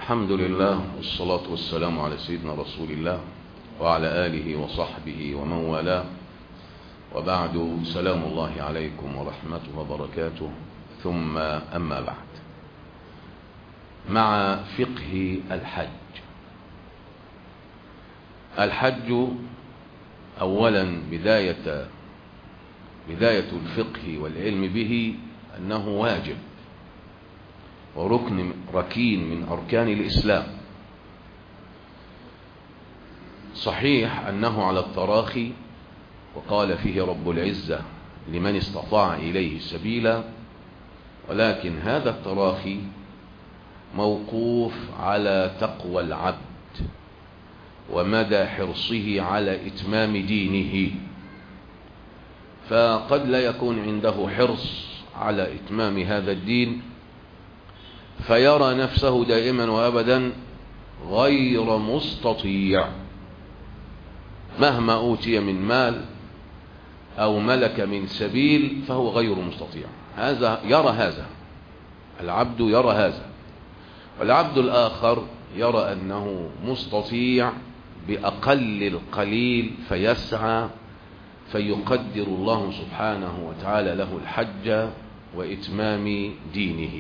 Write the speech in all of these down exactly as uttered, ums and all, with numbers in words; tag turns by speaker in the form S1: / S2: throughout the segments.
S1: الحمد لله والصلاة والسلام على سيدنا رسول الله وعلى آله وصحبه ومن والاه، وبعد، سلام الله عليكم ورحمته وبركاته. ثم أما بعد، مع فقه الحج. الحج أولا بداية بداية الفقه والعلم به أنه واجب وركن ركين من أركان الإسلام. صحيح أنه على التراخي، وقال فيه رب العزة لمن استطاع إليه سبيلا، ولكن هذا التراخي موقوف على تقوى العبد ومدى حرصه على إتمام دينه، فقد لا يكون عنده حرص على إتمام هذا الدين فيرى نفسه دائما وأبدا غير مستطيع، مهما أوتي من مال أو ملك من سبيل فهو غير مستطيع. هذا يرى هذا العبد يرى هذا، والعبد الآخر يرى أنه مستطيع بأقل القليل فيسعى فيقدر الله سبحانه وتعالى له الحج وإتمام دينه.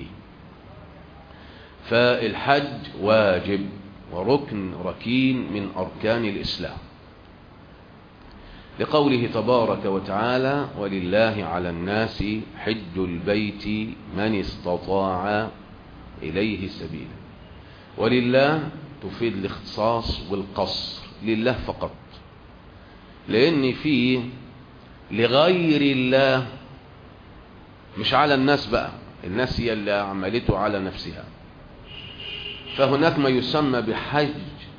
S1: فالحج واجب وركن ركين من أركان الإسلام، لقوله تبارك وتعالى: ولله على الناس حج البيت من استطاع إليه سبيلا. ولله تفيد الاختصاص والقصر، لله فقط، لأن فيه لغير الله مش على الناس بقى، الناس هي اللي عملته على نفسها. فهناك ما يسمى بحج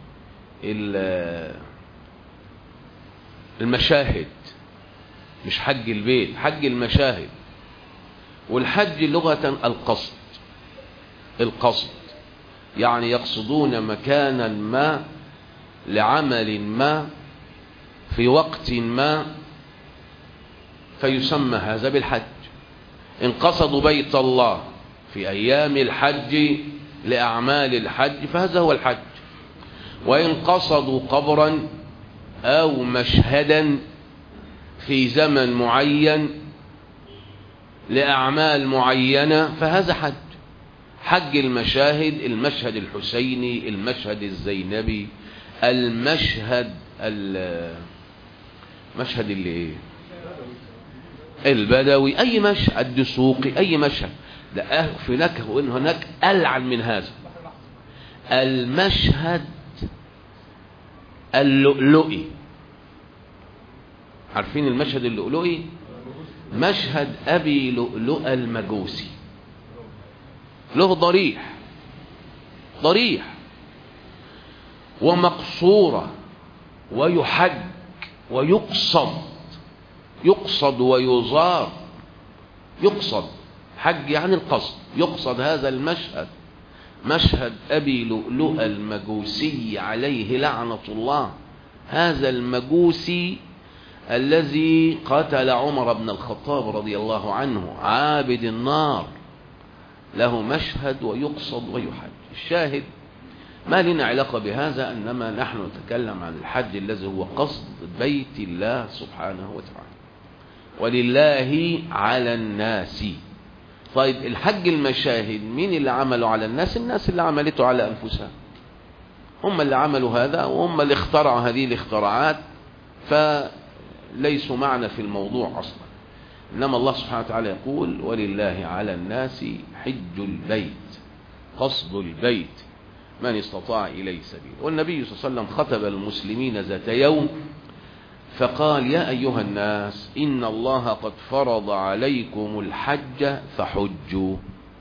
S1: المشاهد، مش حج البيت، حج المشاهد. والحج لغة القصد، القصد يعني يقصدون مكانا ما لعمل ما في وقت ما، فيسمى هذا بالحج. إن قصدوا بيت الله في أيام الحج لأعمال الحج فهذا هو الحج، وإن قصدوا قبرا أو مشهدا في زمن معين لأعمال معينة فهذا حج. حج المشاهد، المشهد الحسيني، المشهد الزينبي، المشهد المشهد اللي ايه البدوي، أي مشهد دسوقي، أي مشهد. ده هناك هناك ألعن من هذا، المشهد اللؤلؤي. عارفين المشهد اللؤلؤي؟ مشهد أبي لؤلؤ المجوسي، له ضريح ضريح ومقصورة ويحج ويقصد، يقصد ويزار. يقصد حج يعني القصد، يقصد هذا المشهد، مشهد أبي لؤلؤ المجوسي عليه لعنة الله. هذا المجوسي الذي قتل عمر بن الخطاب رضي الله عنه، عابد النار، له مشهد ويقصد ويحج. الشاهد ما لنا علاقة بهذا، إنما نحن نتكلم عن الحج الذي هو قصد بيت الله سبحانه وتعالى. ولله على الناس. طيب الحج المشاهد مين اللي عملوا على الناس؟ الناس اللي عملته على أنفسها، هم اللي عملوا هذا وهم اللي اخترعوا هذه الاختراعات، فليسوا معنا في الموضوع أصلا. إنما الله سبحانه وتعالى يقول: ولله على الناس حج البيت، قصد البيت من استطاع إليه سبيل. والنبي صلى الله عليه وسلم خطب المسلمين ذات يوم فقال: يا أيها الناس إن الله قد فرض عليكم الحج فحجوا.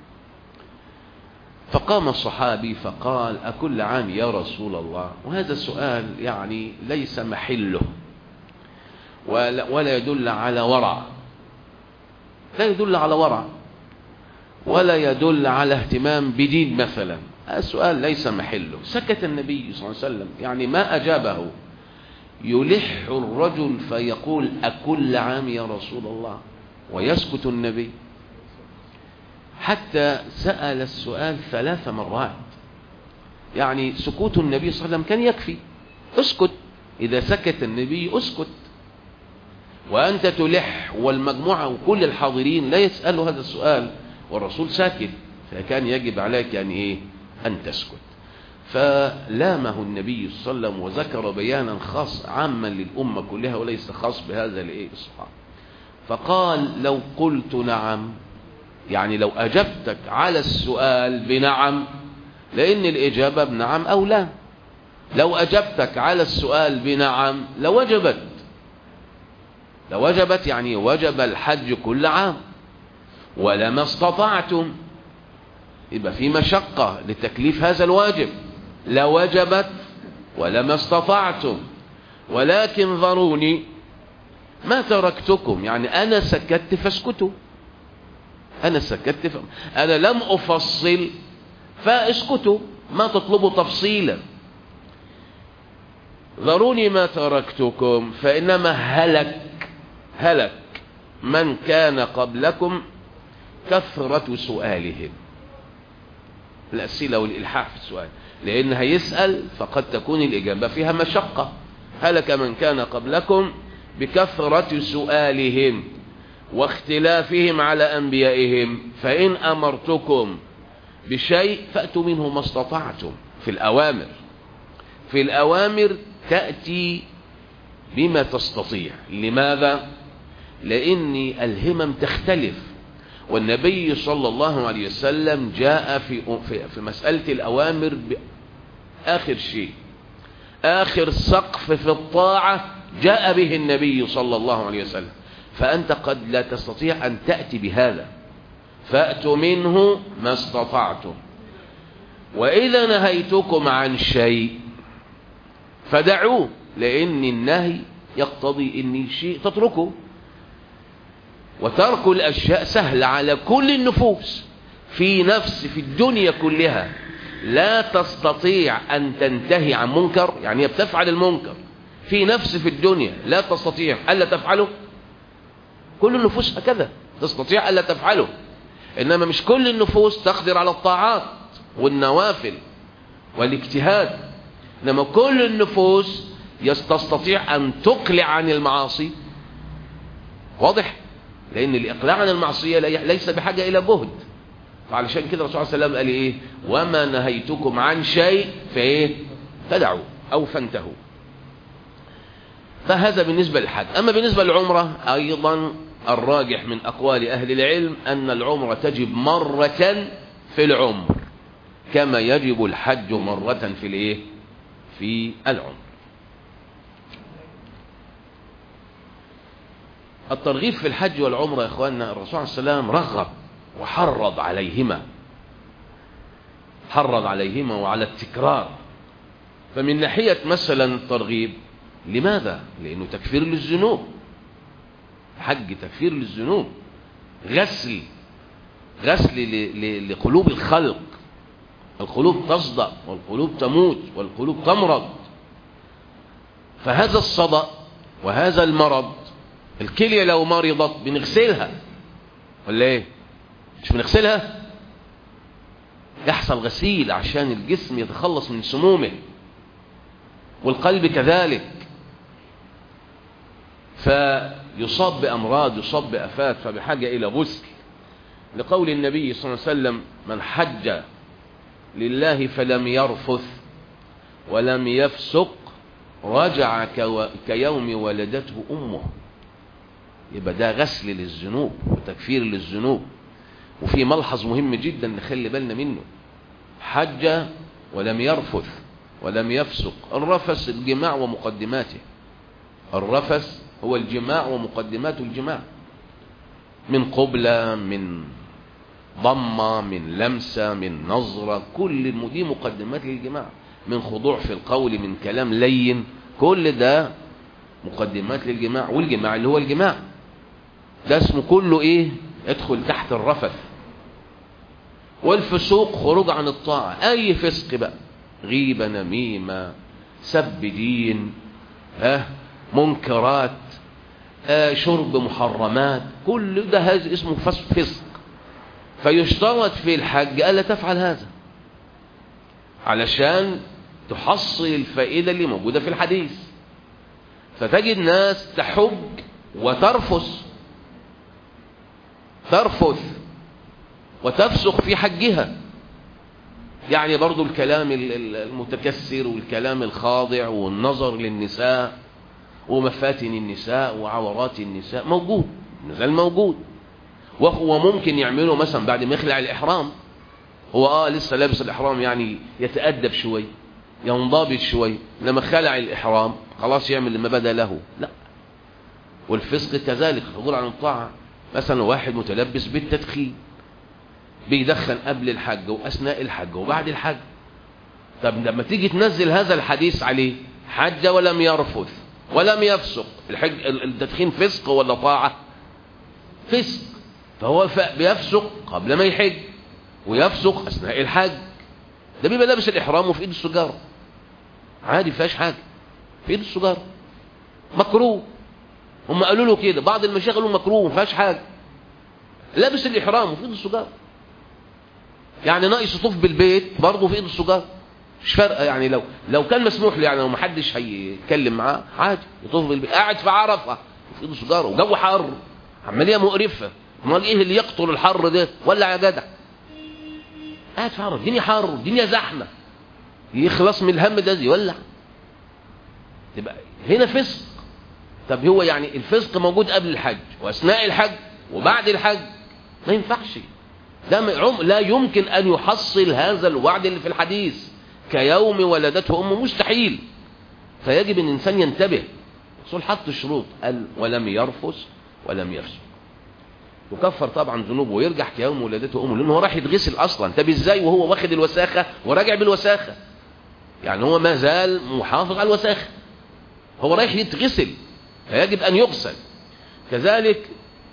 S1: فقام الصحابي فقال: أكل عام يا رسول الله؟ وهذا السؤال يعني ليس محله، ولا, ولا يدل على ورع، لا يدل على ورع ولا يدل على اهتمام بدين مثلا. السؤال ليس محله. سكت النبي صلى الله عليه وسلم، يعني ما أجابه. يلح الرجل فيقول: أكل عام يا رسول الله؟ ويسكت النبي. حتى سأل السؤال ثلاث مرات. يعني سكوت النبي صلى الله عليه وسلم كان يكفي. اسكت، إذا سكت النبي اسكت، وأنت تلح والمجموعة وكل الحاضرين لا يسألوا هذا السؤال والرسول ساكت، فكان يجب عليك يعني إيه؟ أن تسكت. فلامه النبي صلى الله عليه وسلم وذكر بيانا خاص عاما للأمة كلها وليس خاص بهذا الإيه الصحابة. فقال لو قلت نعم، يعني لو أجبتك على السؤال بنعم، لأن الإجابة بنعم أو لا، لو أجبتك على السؤال بنعم لوجبت، لوجبت يعني وجب الحج كل عام، ولما استطعتم، يبقى في مشقة لتكليف هذا الواجب، لوجبت ولما استطعتم، ولكن ذروني ما تركتكم، يعني أنا سكت فاسكتوا، أنا سكت ف... أنا لم أفصل فاسكتوا، ما تطلبوا تفصيلا. ذروني ما تركتكم فإنما هلك هلك من كان قبلكم كثرة سؤالهم. الأسئلة والإلحاح في السؤال، لأن هيسأل فقد تكون الإجابة فيها مشقة. هلك من كان قبلكم بكثرة سؤالهم واختلافهم على أنبيائهم، فإن أمرتكم بشيء فأتوا منه ما استطعتم. في الأوامر، في الأوامر تأتي بما تستطيع. لماذا؟ لأن الهمم تختلف، والنبي صلى الله عليه وسلم جاء في في مسألة الأوامر بآخر شيء، آخر سقف في الطاعة جاء به النبي صلى الله عليه وسلم. فأنت قد لا تستطيع أن تأتي بهذا، فأتوا منه ما استطعتم. وإذا نهيتكم عن شيء فدعوه، لأن النهي يقتضي أن شيء تتركه، وترك الأشياء سهل على كل النفوس. في نفس في الدنيا كلها لا تستطيع أن تنتهي عن منكر، يعني هي بتفعل المنكر، في نفس في الدنيا لا تستطيع ألا تفعله. كل النفوس هكذا تستطيع ألا تفعله، إنما مش كل النفوس تقدر على الطاعات والنوافل والاجتهاد، إنما كل النفوس تستطيع أن تقلع عن المعاصي. واضح؟ لأن الإقلاع عن المعصية ليس بحاجة إلى جهد. فعلشان كده الرسول صلى الله عليه وسلم قال إيه؟ وما نهيتكم عن شيء فإيه؟ فدعوا أو فانتهوا. فهذا بالنسبة للحج. أما بالنسبة للعمرة أيضا الراجح من أقوال أهل العلم أن العمرة تجب مرة في العمر كما يجب الحج مرة في الإيه؟ في العمر. الترغيب في الحج والعمرة يا إخواننا، الرسول صلى الله عليه وسلم رغب وحرض عليهما، حرض عليهما وعلى التكرار. فمن ناحية مثلا الترغيب، لماذا؟ لأنه تكفير للذنوب، حج تكفير للذنوب، غسل غسل لقلوب الخلق. القلوب تصدأ والقلوب تموت والقلوب تمرض. فهذا الصدأ وهذا المرض، الكلية لو مرضت بنغسلها ولا ايه؟ مش بنغسلها؟ يحصل غسيل عشان الجسم يتخلص من سمومه، والقلب كذلك، فيصاب بأمراض، يصاب بآفات، فبحاجة إلى غسل. لقول النبي صلى الله عليه وسلم من حج لله فلم يرفث ولم يفسق رجع كيوم ولدته أمه. يبقى ده غسل للذنوب وتكفير للذنوب. وفي ملحظ مهم جدا نخلي بالنا منه، حج ولم يرفث ولم يفسق. الرفث الجماع ومقدماته، الرفث هو الجماع ومقدمات الجماع، من قبلة، من ضمة، من لمسة، من نظرة، كل دي مقدمات للجماع، من خضوع في القول، من كلام لين، كل ده مقدمات للجماع. والجماع اللي هو الجماع ده اسمه كله ايه؟ ادخل تحت الرفث. والفسوق خروج عن الطاعة، اي فسق بقى، غيبة، نميمة، سب دين، ها، منكرات، آه، شرب محرمات، كل ده هذا اسمه فسق. فيشترط في الحج ألا تفعل هذا، علشان تحصل الفائدة اللي موجودة في الحديث. فتجد ناس تحج وترفث ترفث وتفسخ في حجها، يعني برضو الكلام المتكسر والكلام الخاضع والنظر للنساء ومفاتن النساء وعورات النساء موجود، نزال موجود. وهو ممكن يعمله مثلا بعد ما يخلع الإحرام، هو اه لسه لابس الإحرام يعني يتأدب شوي ينضبط شوي، لما خلع الإحرام خلاص يعمل لما بدا له. لا، والفسق كذلك خروج عن الطاعة. مثلا واحد متلبس بالتدخين بيدخن قبل الحج وأثناء الحج وبعد الحج، طب لما تيجي تنزل هذا الحديث عليه حج ولم يرفث ولم يفسق، الحج التدخين فسق ولا طاعة؟ فسق. فهو بيفسق قبل ما يحج ويفسق أثناء الحج. ده بيبقى لابس الإحرام وفي إيده السجارة عادي، فيهاش حاجة، في إيده السجارة مكروه. هم قالوا له كده، بعض المشايخ قالوا مكروه ما فيهاش حاجة، لابس الإحرام وفي إيده السجارة، يعني ناقص يطوف بالبيت برضه في إيده السجارة، مش فارقة. يعني لو لو كان مسموح له، يعني لو ما حدش هيتكلم معاه عادي يطوف بالبيت، قاعد في عرفة في إيده سجارة وجو حر عملية مقرفة. امال ايه اللي يقتل الحر ده؟ ولع يا جدع، قاعد في عرفة، الدنيا حر الدنيا زحمة، يخلص من الهم ده يولع. تبقى هنا فسق. طب هو يعني الفسق موجود قبل الحج واثناء الحج وبعد الحج، ما ينفعش. ده لا يمكن ان يحصل هذا الوعد اللي في الحديث كيوم ولدته امه، مستحيل. فيجب ان الانسان ينتبه. الرسول حط الشروط، قال ولم يرفث ولم يفسق، يكفر طبعا ذنوبه ويرجع كيوم ولدته امه، لانه هو راح يتغسل اصلا. طب ازاي وهو واخد الوساخه وراجع بالوساخه؟ يعني هو ما زال محافظ على الوساخه، هو رايح يتغسل، فيجب ان يغسل. كذلك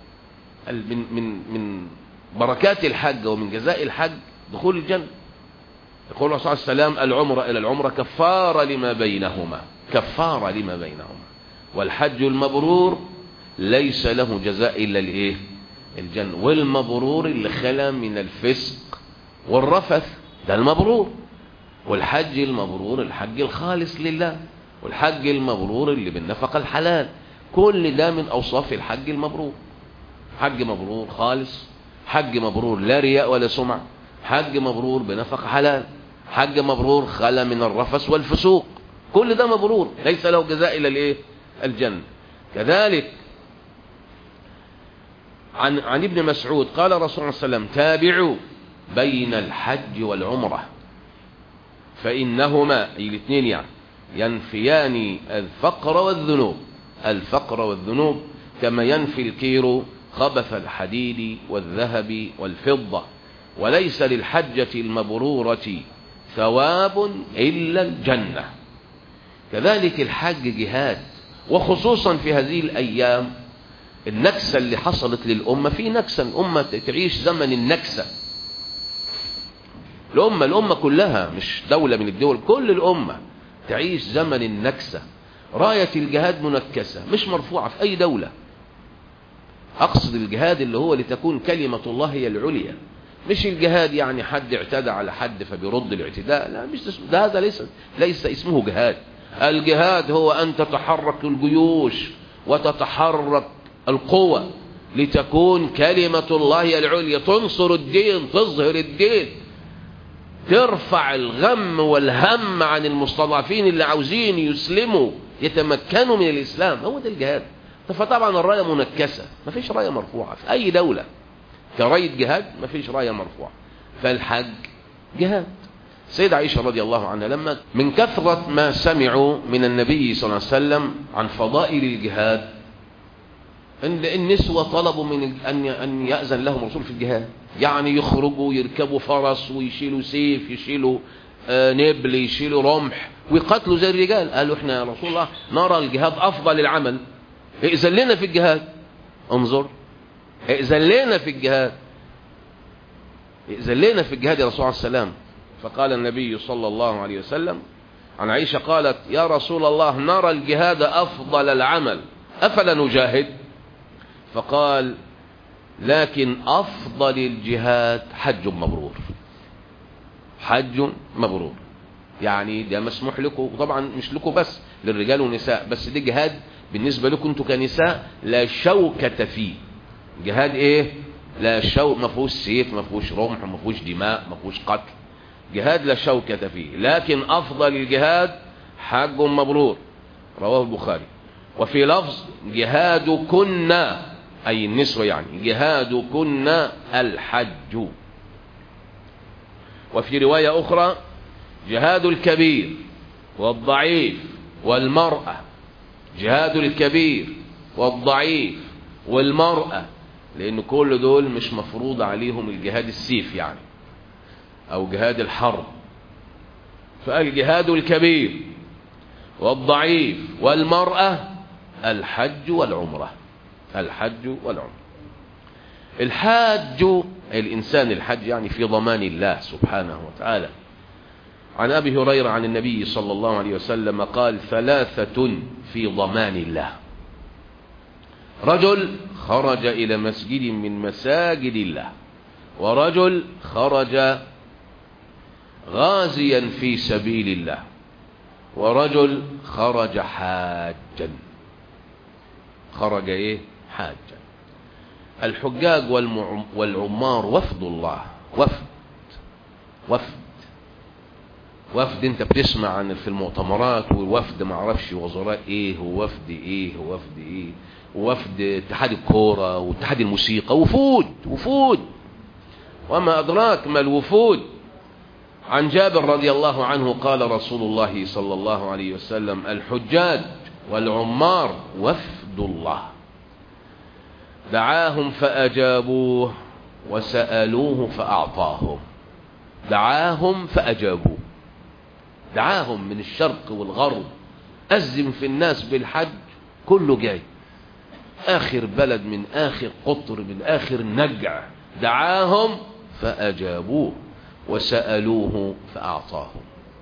S1: من من من بركات الحج ومن جزاء الحج دخول الجنه. يقول الرسول صلى الله عليه وسلم العمره الى العمره كفاره لما بينهما، كفاره لما بينهما. والحج المبرور ليس له جزاء الا الايه؟ الجنه. والمبرور اللي خلا من الفسق والرفث ده المبرور. والحج المبرور الحج الخالص لله، والحج المبرور اللي بالنفقه الحلال. كل ده من اوصاف الحج المبرور. حج مبرور خالص، حج مبرور لا رياء ولا سمعه، حج مبرور بنفقه حلال، حج مبرور خلا من الرفث والفسوق. كل ده مبرور ليس له جزاء الا الايه؟ الجنه. كذلك عن عن ابن مسعود قال الرسول صلى الله عليه وسلم تابعوا بين الحج والعمره فانهما الاثنين يعني ينفيان الفقر والذنوب، الفقر والذنوب كما ينفي الكير خبث الحديد والذهب والفضة. وليس للحجة المبرورة ثواب إلا الجنة. كذلك الحج جهاد، وخصوصا في هذه الأيام النكسة اللي حصلت للأمة. في نكسة، الأمة تعيش زمن النكسة. الأمة الأمة كلها، مش دولة من الدول، كل الأمة تعيش زمن النكسة. راية الجهاد منكسة، مش مرفوعة في أي دولة. أقصد الجهاد اللي هو لتكون كلمة الله هي العليا، مش الجهاد يعني حد اعتدى على حد فبيرد الاعتداء، لا، مش ده، هذا ليس ليس اسمه جهاد. الجهاد هو أن تتحرك الجيوش وتتحرك القوى لتكون كلمة الله هي العليا، تنصر الدين، تظهر الدين، ترفع الغم والهم عن المستضعفين اللي عاوزين يسلموا يتمكنوا من الإسلام. هو ده الجهاد. فطبعا الراية منكسة، ما فيش راية مرفوعة في أي دولة كراية جهاد، ما فيش راية مرفوعة. فالحج جهاد. سيدة عائشة رضي الله عنها لما من كثرة ما سمعوا من النبي صلى الله عليه وسلم عن فضائل الجهاد، ان النسوة طلبوا من ان ان يأذن لهم الرسول في الجهاد، يعني يخرجوا يركبوا فرس ويشيلوا سيف، يشيلوا آه نبل، يشيلوا رمح ويقاتلوا زي الرجال. قالوا احنا يا رسول الله نرى الجهاد افضل العمل، ائذن لنا في الجهاد. انظر، ائذن لنا في الجهاد، ائذن لنا في الجهاد يا رسول الله السلام. فقال النبي صلى الله عليه وسلم عن عائشة قالت يا رسول الله نرى الجهاد أفضل العمل أفلا نجاهد؟ فقال لكن أفضل الجهاد حج مبرور، حج مبرور. يعني ده مسموح لكم، وطبعا مش لكم بس، للرجال والنساء، بس ده جهاد بالنسبة لكم انتوا كنساء لا شوكة فيه. جهاد ايه؟ لا شوك، ما فيهوش سيف، ما فيهوش رمح، ما فيهوش دماء، ما فيهوش قتل. جهاد لا شوكة فيه. لكن افضل الجهاد حج مبرور، رواه البخاري. وفي لفظ جهادكن، اي النسوة يعني، جهادكن الحج. وفي رواية اخرى جهاد الكبير والضعيف والمرأة. جهاد الكبير والضعيف والمرأة، لأن كل دول مش مفروض عليهم الجهاد السيف يعني، أو جهاد الحرب. فقال جهاد الكبير والضعيف والمرأة الحج والعمرة. الحج والعمرة. الحاج الإنسان الحج يعني في ضمان الله سبحانه وتعالى. عن أبي هريرة عن النبي صلى الله عليه وسلم قال: ثلاثة في ضمان الله: رجل خرج إلى مسجد من مساجد الله، ورجل خرج غازيا في سبيل الله، ورجل خرج حاجا. خرج ايه؟ حاجا. الحجاج والعمار وفد الله. وفد وفد وفد انت بتسمع عن في المؤتمرات، ووفد ما اعرفش وزراء ايه، ووفد ايه، ووفد ايه، ووفد اتحاد الكوره واتحاد الموسيقى، وفود وفود وما ادراك ما الوفود. عن جابر رضي الله عنه قال رسول الله صلى الله عليه وسلم: الحجاج والعمار وفد الله، دعاهم فأجابوه وسألوه فأعطاهم. دعاهم فأجابوه، دعاهم من الشرق والغرب، أذن في الناس بالحج، كله جاي، آخر بلد من آخر قطر من آخر نجع، دعاهم فأجابوه وسألوه فأعطاهم.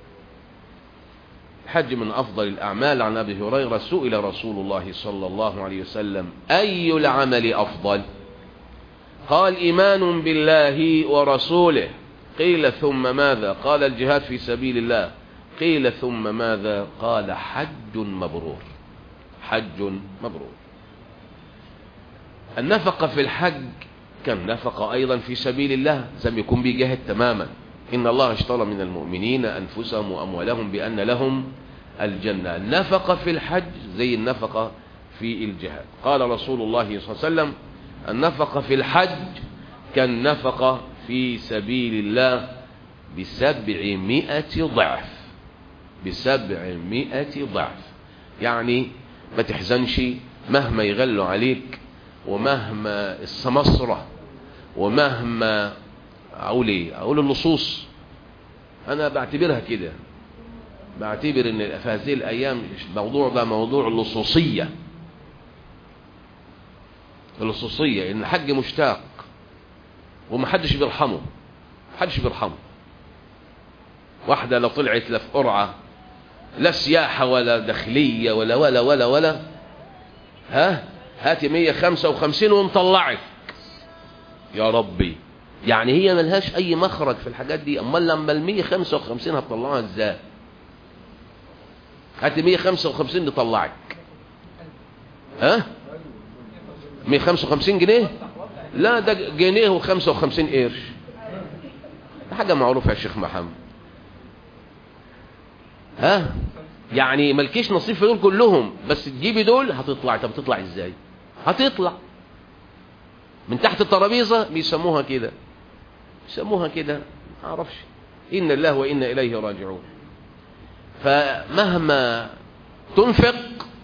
S1: الحج من أفضل الأعمال. عن أبي هريرة سئل رسول الله صلى الله عليه وسلم: أي العمل أفضل؟ قال: إيمان بالله ورسوله. قيل: ثم ماذا؟ قال: الجهاد في سبيل الله. قيل: ثم ماذا؟ قال: حج مبرور. حج مبرور. النفقة في الحج كالنفقة أيضا في سبيل الله، زي يكون بيجاهد تماما. إن الله اشترى من المؤمنين أنفسهم وأموالهم بأن لهم الجنة. النفقة في الحج زي النفقة في الجهاد. قال رسول الله صلى الله عليه وسلم: النفقة في الحج كالنفقة في سبيل الله بسبعمائة ضعف. بسبعمائة ضعف. يعني ما تحزنش مهما يغلوا عليك، ومهما السمسرة، ومهما أقول إيه، أقول اللصوص. أنا بعتبرها كده، بعتبر إن في هذه الأيام الموضوع ده موضوع اللصوصية. اللصوصية إن الحج مشتاق ومحدش بيرحمه، محدش بيرحمه. واحدة لو طلعت لا في قرعة، لا سياحة ولا داخلية ولا ولا ولا ولا ها هاتي مية وخمسة وخمسين ونطلعك يا ربي. يعني هي ملهاش اي مخرج في الحاجات دي. امال لما ال مية وخمسة وخمسين هتطلعها ازاي؟ هاتي مية وخمسة وخمسين نطلعك. ها مية وخمسة وخمسين جنيه؟ لا ده جنيه وخمسة وخمسين قرش. ده حاجة معروفة يا شيخ محمد. ها يعني ملكيش نصيب في دول كلهم، بس تجيبي دول هتطلع. طب تطلع ازاي؟ هتطلع من تحت الترابيزه، بيسموها كده، بيسموها كده، ما اعرفش. ان الله وانا اليه راجعون. فمهما تنفق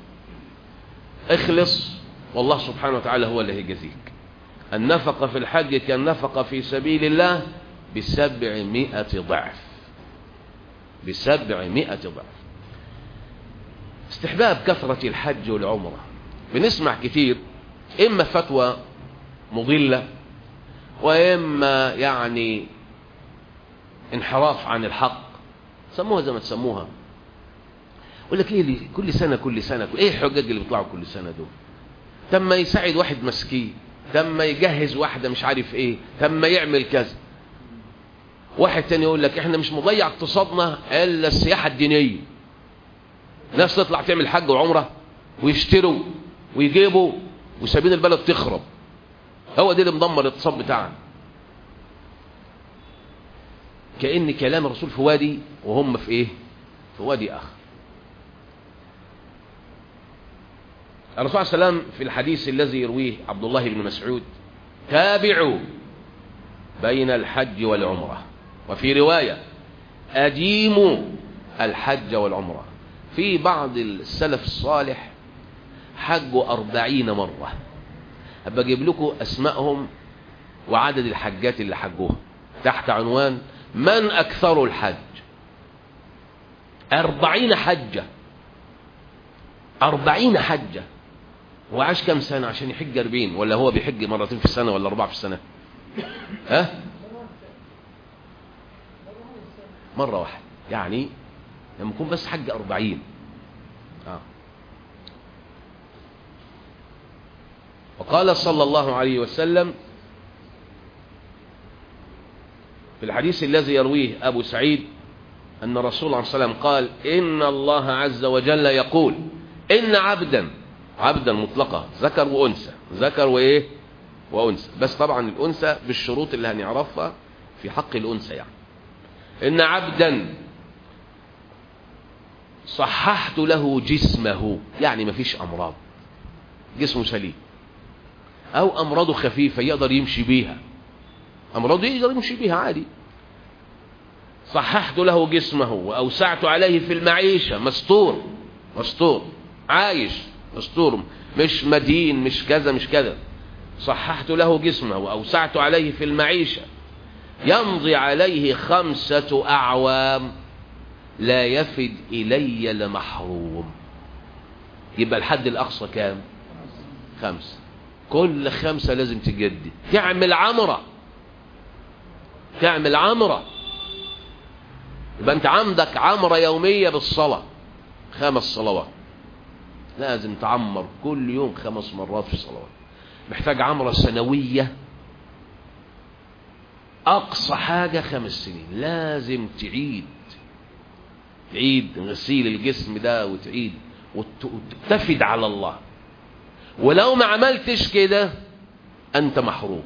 S1: اخلص، والله سبحانه وتعالى هو اللي هيجازيك. النفقه في الحج كالنفقه في سبيل الله بسبعمائة ضعف. بسبعمائة ضعف. استحباب كثرة الحج والعمرة. بنسمع كتير إما فتوى مضلة، وإما يعني انحراف عن الحق، سموها زي ما تسموها. يقول لك ليه كل سنة كل سنة ايه الحجاج اللي بيطلعوا كل سنة دول؟ تم يساعد واحد مسكين، تم يجهز واحدة مش عارف ايه، تم يعمل كذا. واحد تاني يقول لك احنا مش مضيع اقتصادنا الا السياحة الدينية. ناس تطلع تعمل حج وعمرة ويشتروا ويجيبوا وسابين البلد تخرب. هو ده اللي مدمر الاقتصاد بتاعنا. كأن كلام الرسول في وادي وهم في ايه؟ في وادي اخر. الرسول صلى الله عليه وسلم في الحديث الذي يرويه عبد الله بن مسعود: تابعوا بين الحج والعمرة، وفي رواية: أديموا الحج والعمرة. في بعض السلف الصالح حجوا أربعين مرة. أبقى أجيب لكم أسمائهم وعدد الحجات اللي حجوها تحت عنوان من أكثر الحج. أربعين حجة، أربعين حجة. وعاش كم سنة عشان يحج أربعين؟ ولا هو بيحج مرتين في السنة ولا أربعة في السنة؟ ها؟ مرة واحدة. يعني لما يكون بس حج أربعين. آه. وقال صلى الله عليه وسلم في الحديث الذي يرويه أبو سعيد أن الرسول عليه الصلاة والسلام قال: إن الله عز وجل يقول: إن عبدا، عبدا مطلقة، ذكر وأنثى، ذكر وإيه وأنثى، بس طبعا الأنثى بالشروط اللي هنعرفها في حق الأنثى. يعني إن عبدا صححت له جسمه، يعني ما فيش أمراض، جسمه سليم، أو أمراضه خفيفة يقدر يمشي بيها، أمراضه يقدر يمشي بيها عادي. صححت له جسمه وأوسعت عليه في المعيشة، مستور، مستور عايش مستور، مش مدين، مش كذا مش كذا. صححت له جسمه وأوسعت عليه في المعيشة، يمضي عليه خمسة أعوام لا يفد إلي لمحروم. يبقى الحد الأقصى كام؟ خمسة. كل خمسة لازم تجدد. تعمل عمرة، تعمل عمرة، يبقى أنت عندك عمرة يومية بالصلاة، خمس صلوات لازم تعمر كل يوم خمس مرات في صلوات. محتاج عمرة سنوية أقصى حاجة خمس سنين، لازم تعيد تعيد غسيل الجسم ده وتعيد وتتفد على الله. ولو ما عملتش كده أنت محروم.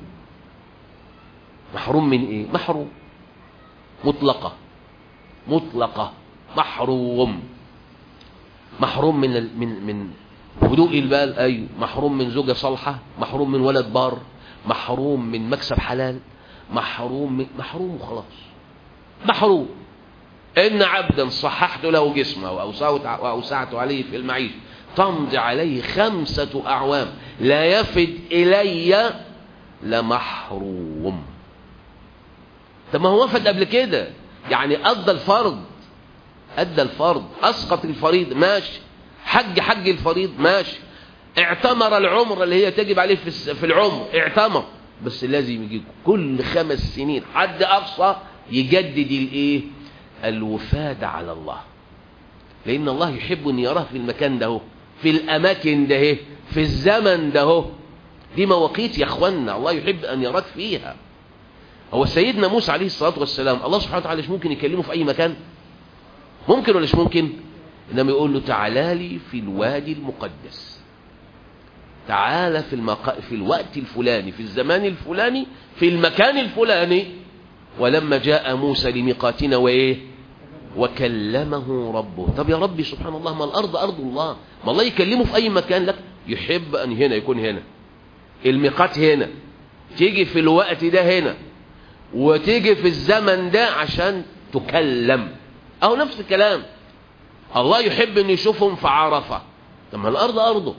S1: محروم من إيه؟ محروم مطلقة، مطلقة محروم. محروم من ال... من من هدوء البال، أيوه. محروم من زوجة صالحة، محروم من ولد بار، محروم من مكسب حلال، محروم من... محروم وخلاص، محروم. إن عبدا صححت له جسمه وأوسعت عليه في المعيشة، تمضي عليه خمسة أعوام لا يفد إلي لمحروم. طب ما هو وفد قبل كده، يعني أدى الفرض، أدى الفرض، أسقط الفريض، ماشي. حج حج الفريض، ماشي. اعتمر العمر اللي هي تجب عليه في في العمر، اعتمر، بس لازم يجي كل خمس سنين حد أقصى يجدد الإيه؟ الوفاد على الله. لأن الله يحب أن يراه في المكان ده، في الأماكن ده، في الزمن ده. دي مواقيت يا أخوانا، الله يحب أن يراك فيها. هو سيدنا موسى عليه الصلاة والسلام الله سبحانه وتعالى مش ممكن يكلمه في أي مكان؟ ممكن ولا مش ممكن؟ إنما يقول له: تعالى لي في الوادي المقدس، تعالى في, المق... في الوقت الفلاني، في الزمان الفلاني، في المكان الفلاني. ولما جاء موسى لميقاتنا وإيه؟ وكلمه ربه. طب يا ربي سبحان الله، ما الأرض أرض الله، ما الله يكلمه في أي مكان. لك يحب أن هنا يكون هنا، الميقات هنا، تيجي في الوقت ده هنا، وتيجي في الزمن ده عشان تكلم. أو نفس الكلام، الله يحب أن يشوفهم في عرفة. طب ما الأرض أرضه،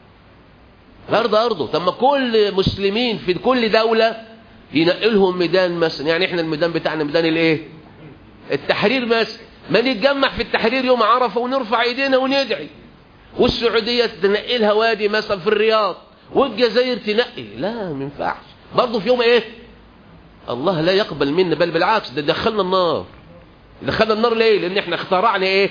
S1: الأرض أرضه. طب ما كل مسلمين في كل دولة ينقلهم ميدان مثلا. يعني احنا الميدان بتاعنا ميدان الايه؟ التحرير مثلا. ما نتجمع في التحرير يوم عرفة ونرفع ايدينا وندعي. والسعودية تنقلها وادي مثلا في الرياض، والجزائر تنقل. لا، ما ينفعش. برضه في يوم ايه؟ الله لا يقبل منا، بل بالعكس ده دخلنا النار. دخلنا النار ليه؟ لان احنا اخترعنا ايه؟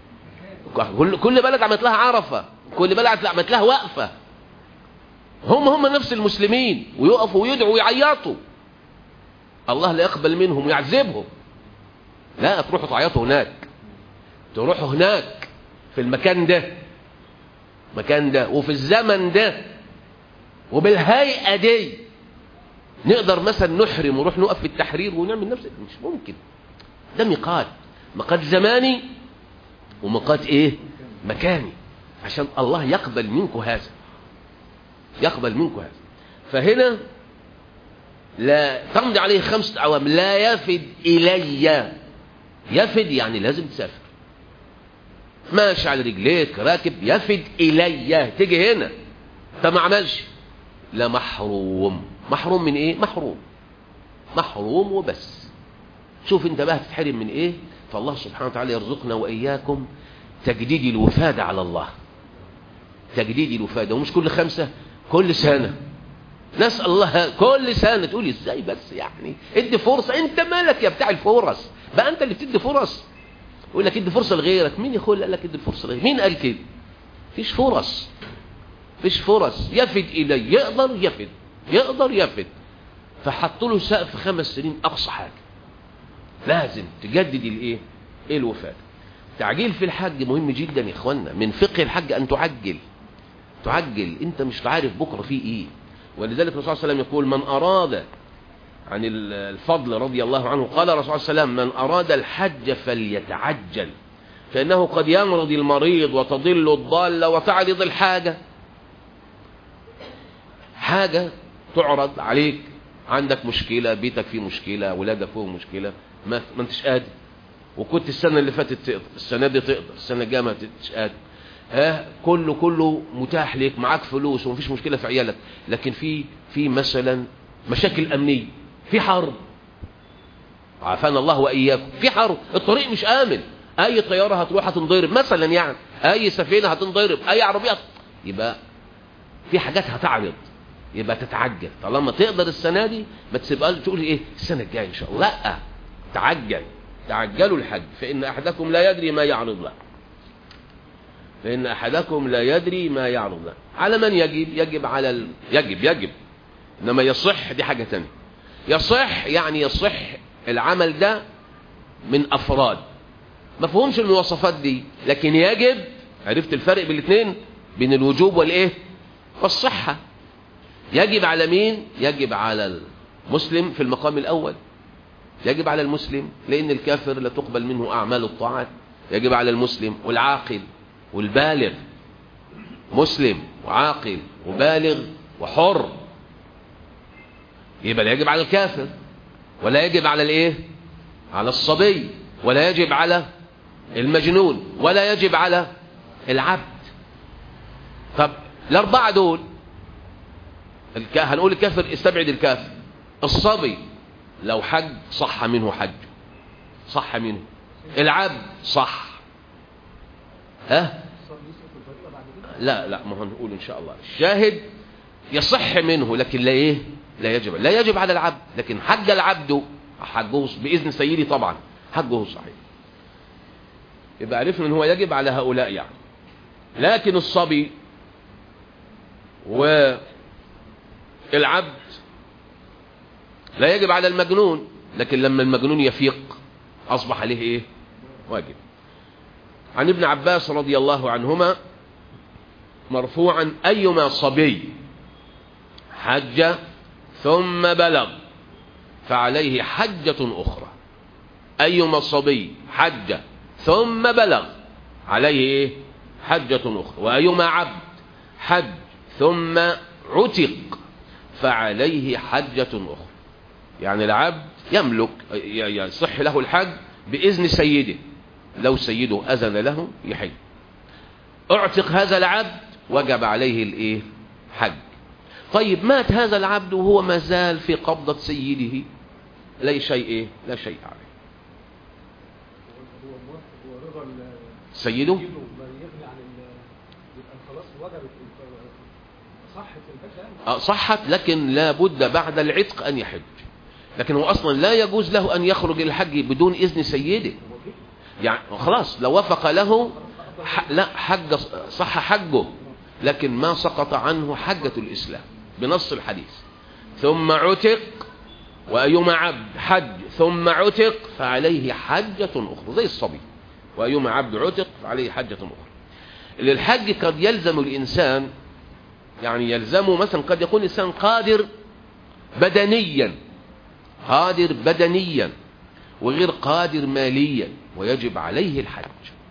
S1: كل بلد عملت لها عرفة، كل بلد عملت لها وقفة. هم هم نفس المسلمين، ويقفوا ويدعوا ويعيطوا. الله لا يقبل منهم ويعذبهم. لا، تروحوا تعيطوا هناك، تروحوا هناك في المكان ده، مكان ده وفي الزمن ده وبالهيئة دي. نقدر مثلا نحرم ونروح نقف في التحرير ونعمل نفس، مش ممكن. ده ميقات، ميقات زماني وميقات ايه؟ مكاني، عشان الله يقبل منكم هذا، يقبل منكم هذا. فهنا لا تمضي عليه خمسة أعوام لا يفد إلي. يفد يعني لازم تسافر، ماشي على رجليك راكب، يفد إلي تيجي هنا. طب ما عملش، لا محروم. محروم من ايه؟ محروم محروم وبس. شوف انت بقى هتتحرم من ايه؟ فالله سبحانه وتعالى يرزقنا وإياكم تجديد الوفادة على الله، تجديد الوفادة، ومش كل خمسة، كل سنة. نسأل الله كل سنة. تقولي ازاي بس؟ يعني ادي فرصة. انت مالك يا بتاع الفرص بقى؟ انت اللي بتدي فرص. يقول لك ادي فرصة لغيرك. مين يا اخويا قال لك ادي الفرصة لغيرك؟ مين قال كده؟ فيش فرص، فيش فرص. يفد إليه، يقدر يفد، يقدر يفد. فحطوا له سقف خمس سنين أقصى حاجة، لازم تجدد الايه؟ ايه؟ الوفاة. تعجيل في الحج مهم جدا يا اخوانا. من فقه الحج ان تعجل، تعجل. انت مش عارف بكره فيه ايه. ولذلك الرسول صلى الله عليه وسلم يقول: من اراد، عن الفضل رضي الله عنه قال الرسول صلى الله عليه وسلم: من اراد الحج فليتعجل، فانه قد يمرض المريض وتضل الضاله وتعرض الحاجه. حاجه تعرض عليك، عندك مشكله، بيتك فيه مشكله، اولادك فيهم مشكله، ما ما انتش قادر، وكنت السنه اللي فاتت تقدر، السنه دي تقدر، السنه الجايه ما انتش قادر. ها، كله كله متاح لك، معاك فلوس ومفيش مشكله في عيالك، لكن في في مثلا مشاكل امنيه، في حرب، عافانا الله واياكم، في حرب، الطريق مش امن، اي طياره هتروح هتنضرب مثلا، يعني اي سفينه هتنضرب، اي عربيه، يبقى في حاجات هتعرض، يبقى تتعجل. طالما تقدر السنه دي ما تسيبهاش تقول ايه السنه الجايه ان شاء الله، لا، تعجل. تعجلوا الحج، فان احدكم لا يدري ما يعرض له، فان احدكم لا يدري ما يعرض له. على من يجب؟ يجب على ال... يجب يجب انما يصح دي حاجه ثانيه. يصح يعني يصح العمل ده من افراد، ما فهمش المواصفات دي، لكن يجب. عرفت الفرق بين الاثنين، بين الوجوب والايه؟ والصحه. يجب على مين؟ يجب على المسلم في المقام الاول، يجب على المسلم، لان الكافر لا تقبل منه اعمال الطاعات. يجب على المسلم والعاقل والبالغ، مسلم وعاقل وبالغ وحر. يبقى لا يجب على الكافر، ولا يجب على الايه؟ على الصبي، ولا يجب على المجنون، ولا يجب على العبد. طب الاربعه دول، الك... هنقول الكافر استبعد الكافر. الصبي لو حج صح منه حج، صح منه. العبد صح. ها؟ لا لا، ما هنقول ان شاء الله. الشاهد يصح منه، لكن لا ايه؟ لا يجب، لا يجب على العبد. لكن حج العبد حجه باذن سيدي طبعا، حجه صحيح. يبقى عرفنا ان هو يجب على هؤلاء يعني. لكن الصبي والعبد لا يجب على المجنون، لكن لما المجنون يفيق اصبح عليه ايه؟ واجب. عن ابن عباس رضي الله عنهما مرفوعا: ايما صبي حج ثم بلغ فعليه حجة اخرى. ايما صبي حج ثم بلغ عليه ايه؟ حجة اخرى. وايما عبد حج ثم عتق فعليه حجة اخرى. يعني العبد يملك، يصح له الحج باذن سيده، لو سيده اذن له يحج. اعتق هذا العبد وجب عليه الايه؟ حج. طيب مات هذا العبد وهو ما زال في قبضة سيده، لا شيء ايه؟ لا شيء عليه. سيده صحت، لكن لا بد بعد العتق ان يحج. لكن هو اصلا لا يجوز له ان يخرج الحج بدون اذن سيده. يعني خلاص لو وفق له لا حج، صح حجه، لكن ما سقط عنه حجة الإسلام بنص الحديث. ثم عتق وأيما عبد حج ثم عتق فعليه حجة أخرى زي الصبي. وأيما عبد عتق فعليه حجة أخرى. للحج قد يلزم الإنسان، يعني يلزمه مثلا قد يكون الإنسان قادر بدنيا، قادر بدنيا وغير قادر ماليا، ويجب عليه الحج،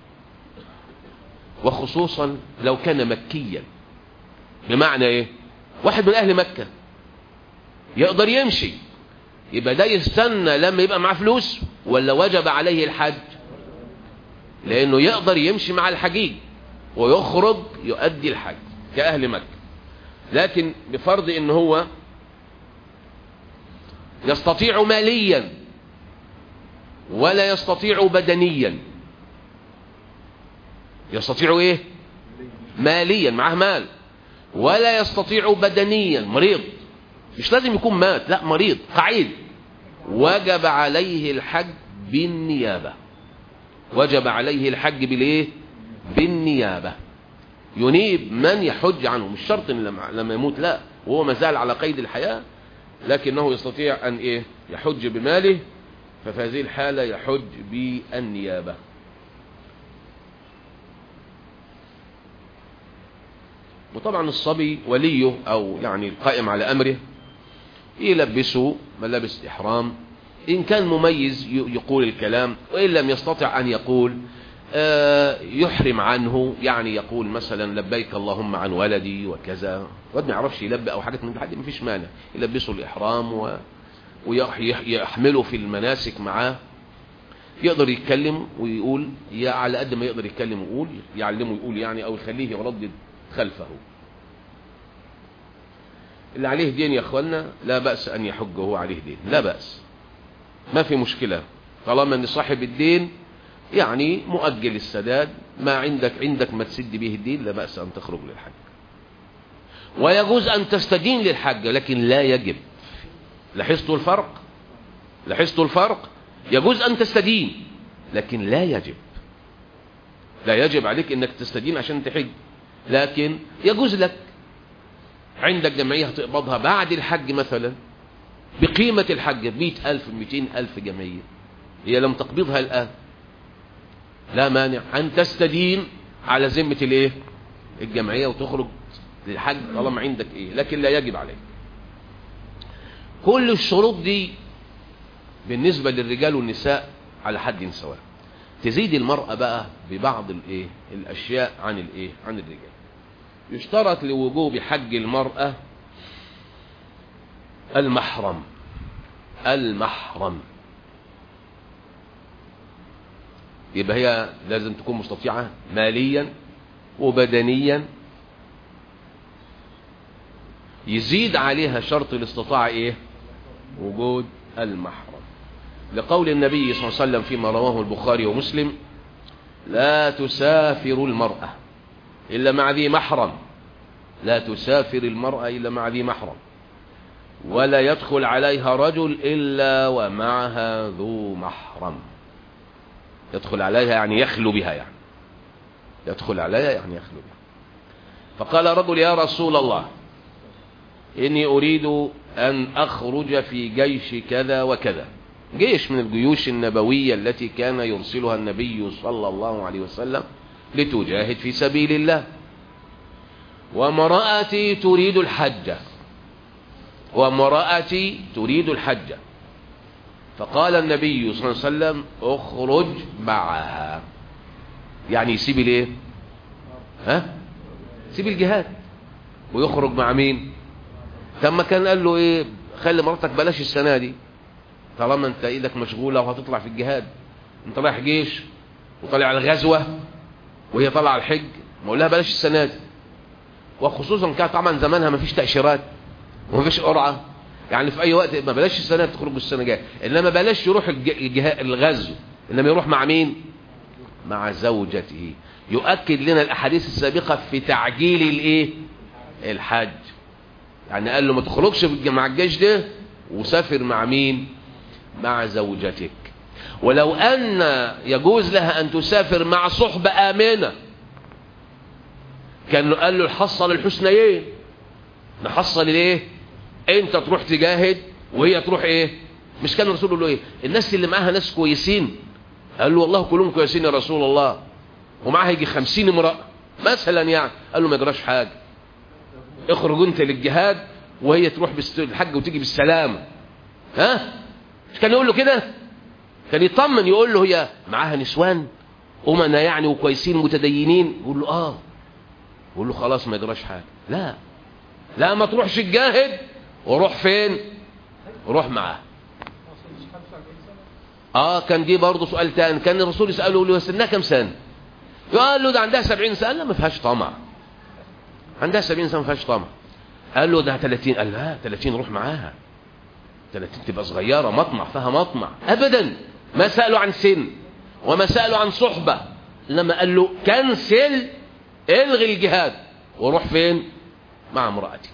S1: وخصوصا لو كان مكيا. بمعنى ايه؟ واحد من اهل مكة يقدر يمشي، يبقى ده يستنى لما يبقى معاه فلوس ولا وجب عليه الحج؟ لانه يقدر يمشي مع الحجيج ويخرج يؤدي الحج كأهل مكة. لكن بفرض ان هو يستطيع ماليا ولا يستطيع بدنيا. يستطيع ايه؟ ماليا، معاه مال، ولا يستطيع بدنيا، مريض، مش لازم يكون مات، لا مريض قعيد، وجب عليه الحج بالنيابة. وجب عليه الحج بالايه؟ بالنيابة. ينيب من يحج عنه، مش شرط ان لما يموت، لا، وهو مازال على قيد الحياة، لكنه يستطيع ان ايه؟ يحج بماله، ففي هذه الحالة يحج بالنيابة. وطبعا الصبي وليه او يعني القائم على امره يلبسه ملابس احرام، ان كان مميز يقول الكلام، وان لم يستطع ان يقول يحرم عنه، يعني يقول مثلا لبيك اللهم عن ولدي وكذا، وقد ما يعرفش يلبي او حاجه من الحاجات، ما فيش مانع يلبسه الاحرام و... ويحمله في المناسك معاه. يقدر يتكلم ويقول، يا على قد ما يقدر يتكلم ويقول، يعلمه يقول يعني، او يخليه يردد خلفه. اللي عليه دين يا اخوانا لا بأس ان يحج وهو عليه دين، لا بأس، ما في مشكلة، طالما ان صاحب الدين يعني مؤجل السداد، ما عندك عندك ما تسد به الدين، لا بأس ان تخرج للحج. ويجوز ان تستدين للحج، لكن لا يجب. لاحظتوا الفرق؟ لاحظتوا الفرق؟ يجوز ان تستدين لكن لا يجب. لا يجب عليك انك تستدين عشان تحج، لكن يجوز لك عندك جمعية هتقبضها بعد الحج مثلا بقيمة الحج بمئة ألف مئتين ألف جمعية، هي لم تقبضها الآن، لا مانع أن تستدين على ذمة الايه؟ الجمعية، وتخرج للحج طالما عندك ايه، لكن لا يجب عليك. كل الشروط دي بالنسبة للرجال والنساء على حد سواء. تزيد المرأة بقى ببعض الايه؟ الاشياء عن الايه؟ عن الرجال. يشترط لوجوب حج المرأة المحرم. المحرم يبقى هي لازم تكون مستطيعة ماليا وبدنيا. يزيد عليها شرط الاستطاعة ايه؟ وجود المحرم، لقول النبي صلى الله عليه وسلم فيما رواه البخاري ومسلم: لا تسافر المرأة إلا مع ذي محرم. لا تسافر المرأة إلا مع ذي محرم، ولا يدخل عليها رجل إلا ومعها ذو محرم. يدخل عليها يعني يخلو بها، يعني يدخل عليها يعني يخلو بها. فقال رجل: يا رسول الله، إني أريد أن أخرج في جيش كذا وكذا، جيش من الجيوش النبوية التي كان يرسلها النبي صلى الله عليه وسلم لتجاهد في سبيل الله، وامرأتي تريد الحج، وامرأتي تريد الحج. فقال النبي صلى الله عليه وسلم: اخرج معها. يعني يسيب الايه؟ ها؟ يسيب الجهاد ويخرج مع مين؟ كما كان قال له ايه؟ خلي مراتك بلاش السنة دي، طالما انت ايدك مشغولة وهتطلع في الجهاد، انت رايح جيش وطالع على الغزوة وهي طالعه على الحج، ما اقول لها بلاش السنة دي. وخصوصا كان طبعا زمانها ما فيش تأشيرات وما فيش قرعة، يعني في اي وقت ما بلاش السنة تخرج السنة الجاية، انما بلاش يروح الجهاد الغزو، انما يروح مع مين؟ مع زوجته. يؤكد لنا الاحاديث السابقة في تعجيل الايه؟ الحج. يعني قال له ما تخرجش مع الجيش ده وسافر مع مين؟ مع زوجتك. ولو ان يجوز لها ان تسافر مع صحبة آمنة كان قال له نحصل الحسنيين، نحصل الايه؟ انت تروح تجاهد وهي تروح ايه؟ مش كان الرسول يقول له ايه الناس اللي معاها ناس كويسين؟ قال له والله كلهم كويسين يا رسول الله، ومعاها يجي خمسين امرأة مثلا يعني. قال له ما يجراش حاجة، اخرج انت للجهاد وهي تروح بالحج وتيجي بالسلامة. ها مش كان يقول له كده؟ كان يطمن يقول له هي معاها نسوان أمنا يعني وكويسين متدينين؟ يقول له اه. يقول له خلاص ما يجراش حاجة. لا لا ما تروحش تجاهد، وروح فين؟ روح معاه. اه كان دي برضه سؤال تاني، كان الرسول يسأله يقول له سنها كم سنة؟ قال له ده عندها سبعين سنة. لا ما فيهاش طمع، عندها سبعين سنة ما فيهاش طمع. قال له ده ثلاثين. قال لا ثلاثين روح معاها، ثلاثين تبقى صغيرة مطمع فيها مطمع. ابدا ما سأله عن سن وما سأله عن صحبة، لما قال له كنسل الغي الجهاد وروح فين؟ مع امرأتك،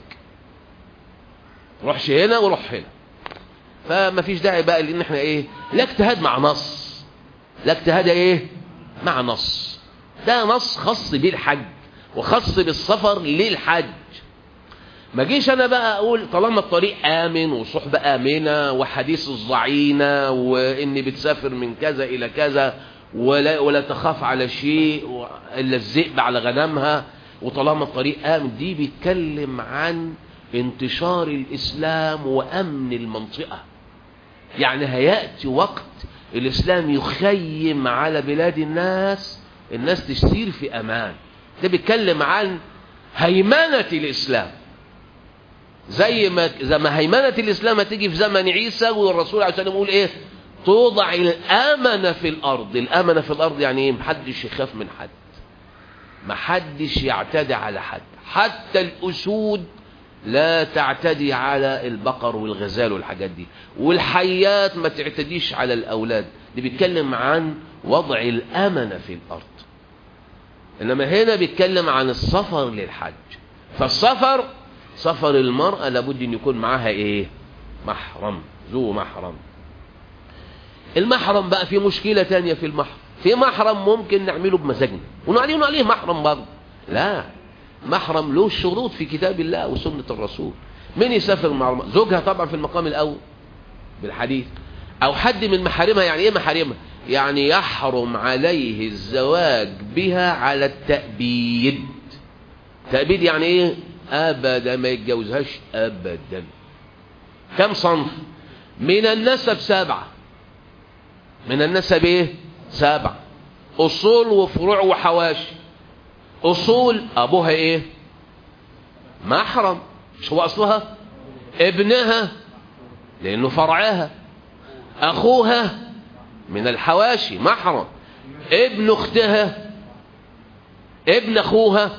S1: روحش هنا وروح هنا. فما فيش داعي بقى لان احنا ايه، لا اجتهاد مع نص، لا اجتهاد ايه مع نص. ده نص خاص بالحج وخاص بالسفر للحج. ما جيش انا بقى اقول طالما الطريق امن وصحبة امنة وحديث الضعينة واني بتسافر من كذا الى كذا ولا, ولا تخاف على شيء الا الذئب على غنمها، وطالما الطريق امن، دي بيتكلم عن انتشار الاسلام وامن المنطقة. يعني هيأتي وقت الاسلام يخيم على بلاد الناس، الناس تسير في امان. ده بيتكلم عن هيمنة الاسلام، زي ما زي ما هيمنة الاسلام هتيجي في زمن عيسى، والرسول عليه الصلاه والسلام يقول ايه؟ توضع الامن في الارض. الامن في الارض يعني ايه؟ محدش يخاف من حد، محدش يعتدي على حد، حتى الاسود لا تعتدي على البقر والغزال والحاجات دي، والحيات ما تعتديش على الاولاد. دي بيتكلم عن وضع الامن في الارض. انما هنا بيتكلم عن السفر للحج. فالسفر سفر المرأة لابد ان يكون معها ايه؟ محرم، ذو محرم. المحرم بقى في مشكلة تانية في المحرم. في محرم ممكن نعمله بمزاجنا ونعليه عليه محرم برضه، لا، محرم له شروط في كتاب الله وسنة الرسول. من يسافر مع زوجها طبعا في المقام الاول بالحديث، او حد من محارمها. يعني ايه محارمها؟ يعني يحرم عليه الزواج بها على التأبيد. تأبيد يعني ايه؟ ابدا ما يتجوزهاش ابدا. كم صنف؟ من النسب سبعة. من النسب ايه؟ سبعة. اصول وفروع وحواشي. اصول ابوها ايه؟ محرم، مش هو اصلها؟ ابنها لانه فرعها. اخوها من الحواشي محرم. ابن اختها، ابن اخوها،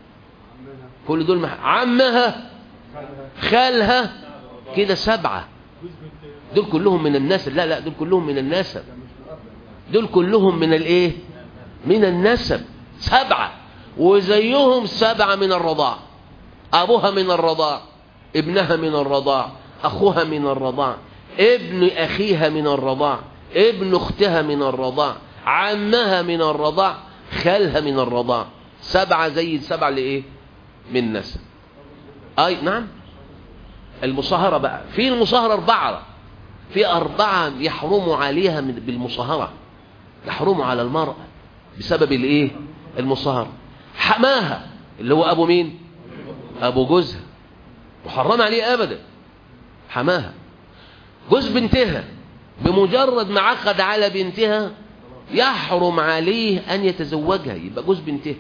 S1: كل دول محرم. عمها، خالها، كده سبعة. دول كلهم من النسب. لا لا دول كلهم من النسب، دول كلهم من الايه؟ من النسب. سبعة. وزيهم سبعة من الرضاع. ابوها من الرضاع، ابنها من الرضاع، اخوها من الرضاع، ابن اخيها من الرضاع، ابن اختها من الرضاع، عمها من الرضاع، خالها من الرضاع. سبعة زي السبعة اللي ايه؟ من نسب. اي نعم. المصاهرة بقى، في المصاهرة اربعة، في اربعة يحرموا عليها بالمصاهرة، يحرموا على المرأة بسبب الايه؟ المصاهرة. حماها اللي هو ابو مين؟ ابو جوزها، محرم عليه ابدا. حماها. جوز بنتها بمجرد ما عقد على بنتها يحرم عليه ان يتزوجها، يبقى جوز بنتها.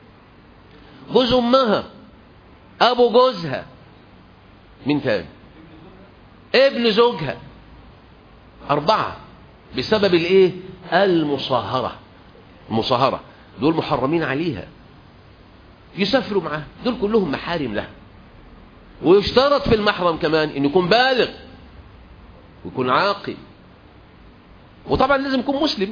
S1: جوز امها، ابو جوزها، مين تاني؟ ابن زوجها. اربعة بسبب الايه؟ المصاهرة. المصاهرة دول محرمين عليها، يسافروا معاه، دول كلهم محارم لها. ويشترط في المحرم كمان ان يكون بالغ ويكون عاقل، وطبعا لازم يكون مسلم،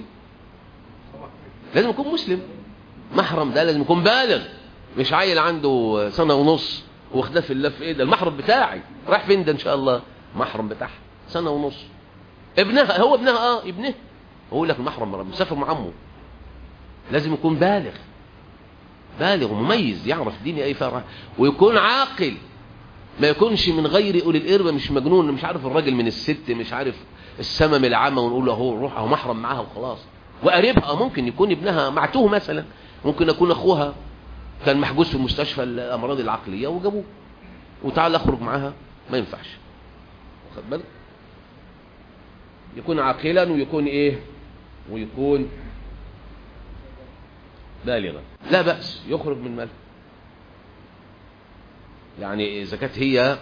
S1: لازم يكون مسلم. محرم ده لازم يكون بالغ، مش عيل عنده سنة ونص واخداه في الله في ايه ده؟ المحرم بتاعي راح فين ده؟ ان شاء الله محرم بتاعها سنة ونص. ابنها، هو ابنها اه ابنه، هو لك المحرم مسافر مع عمه، لازم يكون بالغ، بالغ ومميز يعرف دين اي فرع، ويكون عاقل، ما يكونش من غير اولي الاربه، مش مجنون، مش عارف الراجل من الست، مش عارف السمم العامة ونقول له هو روح اهو محرم معاها وخلاص. وقريبها ممكن يكون ابنها معتوه مثلا، ممكن يكون اخوها كان محجوز في مستشفى الامراض العقلية وجابوه وتعال اخرج معاها، ما ينفعش. واخد بالك؟ يكون عاقلا ويكون ايه، ويكون بالغا، لا بأس يخرج من ماله. يعني اذا كانت هي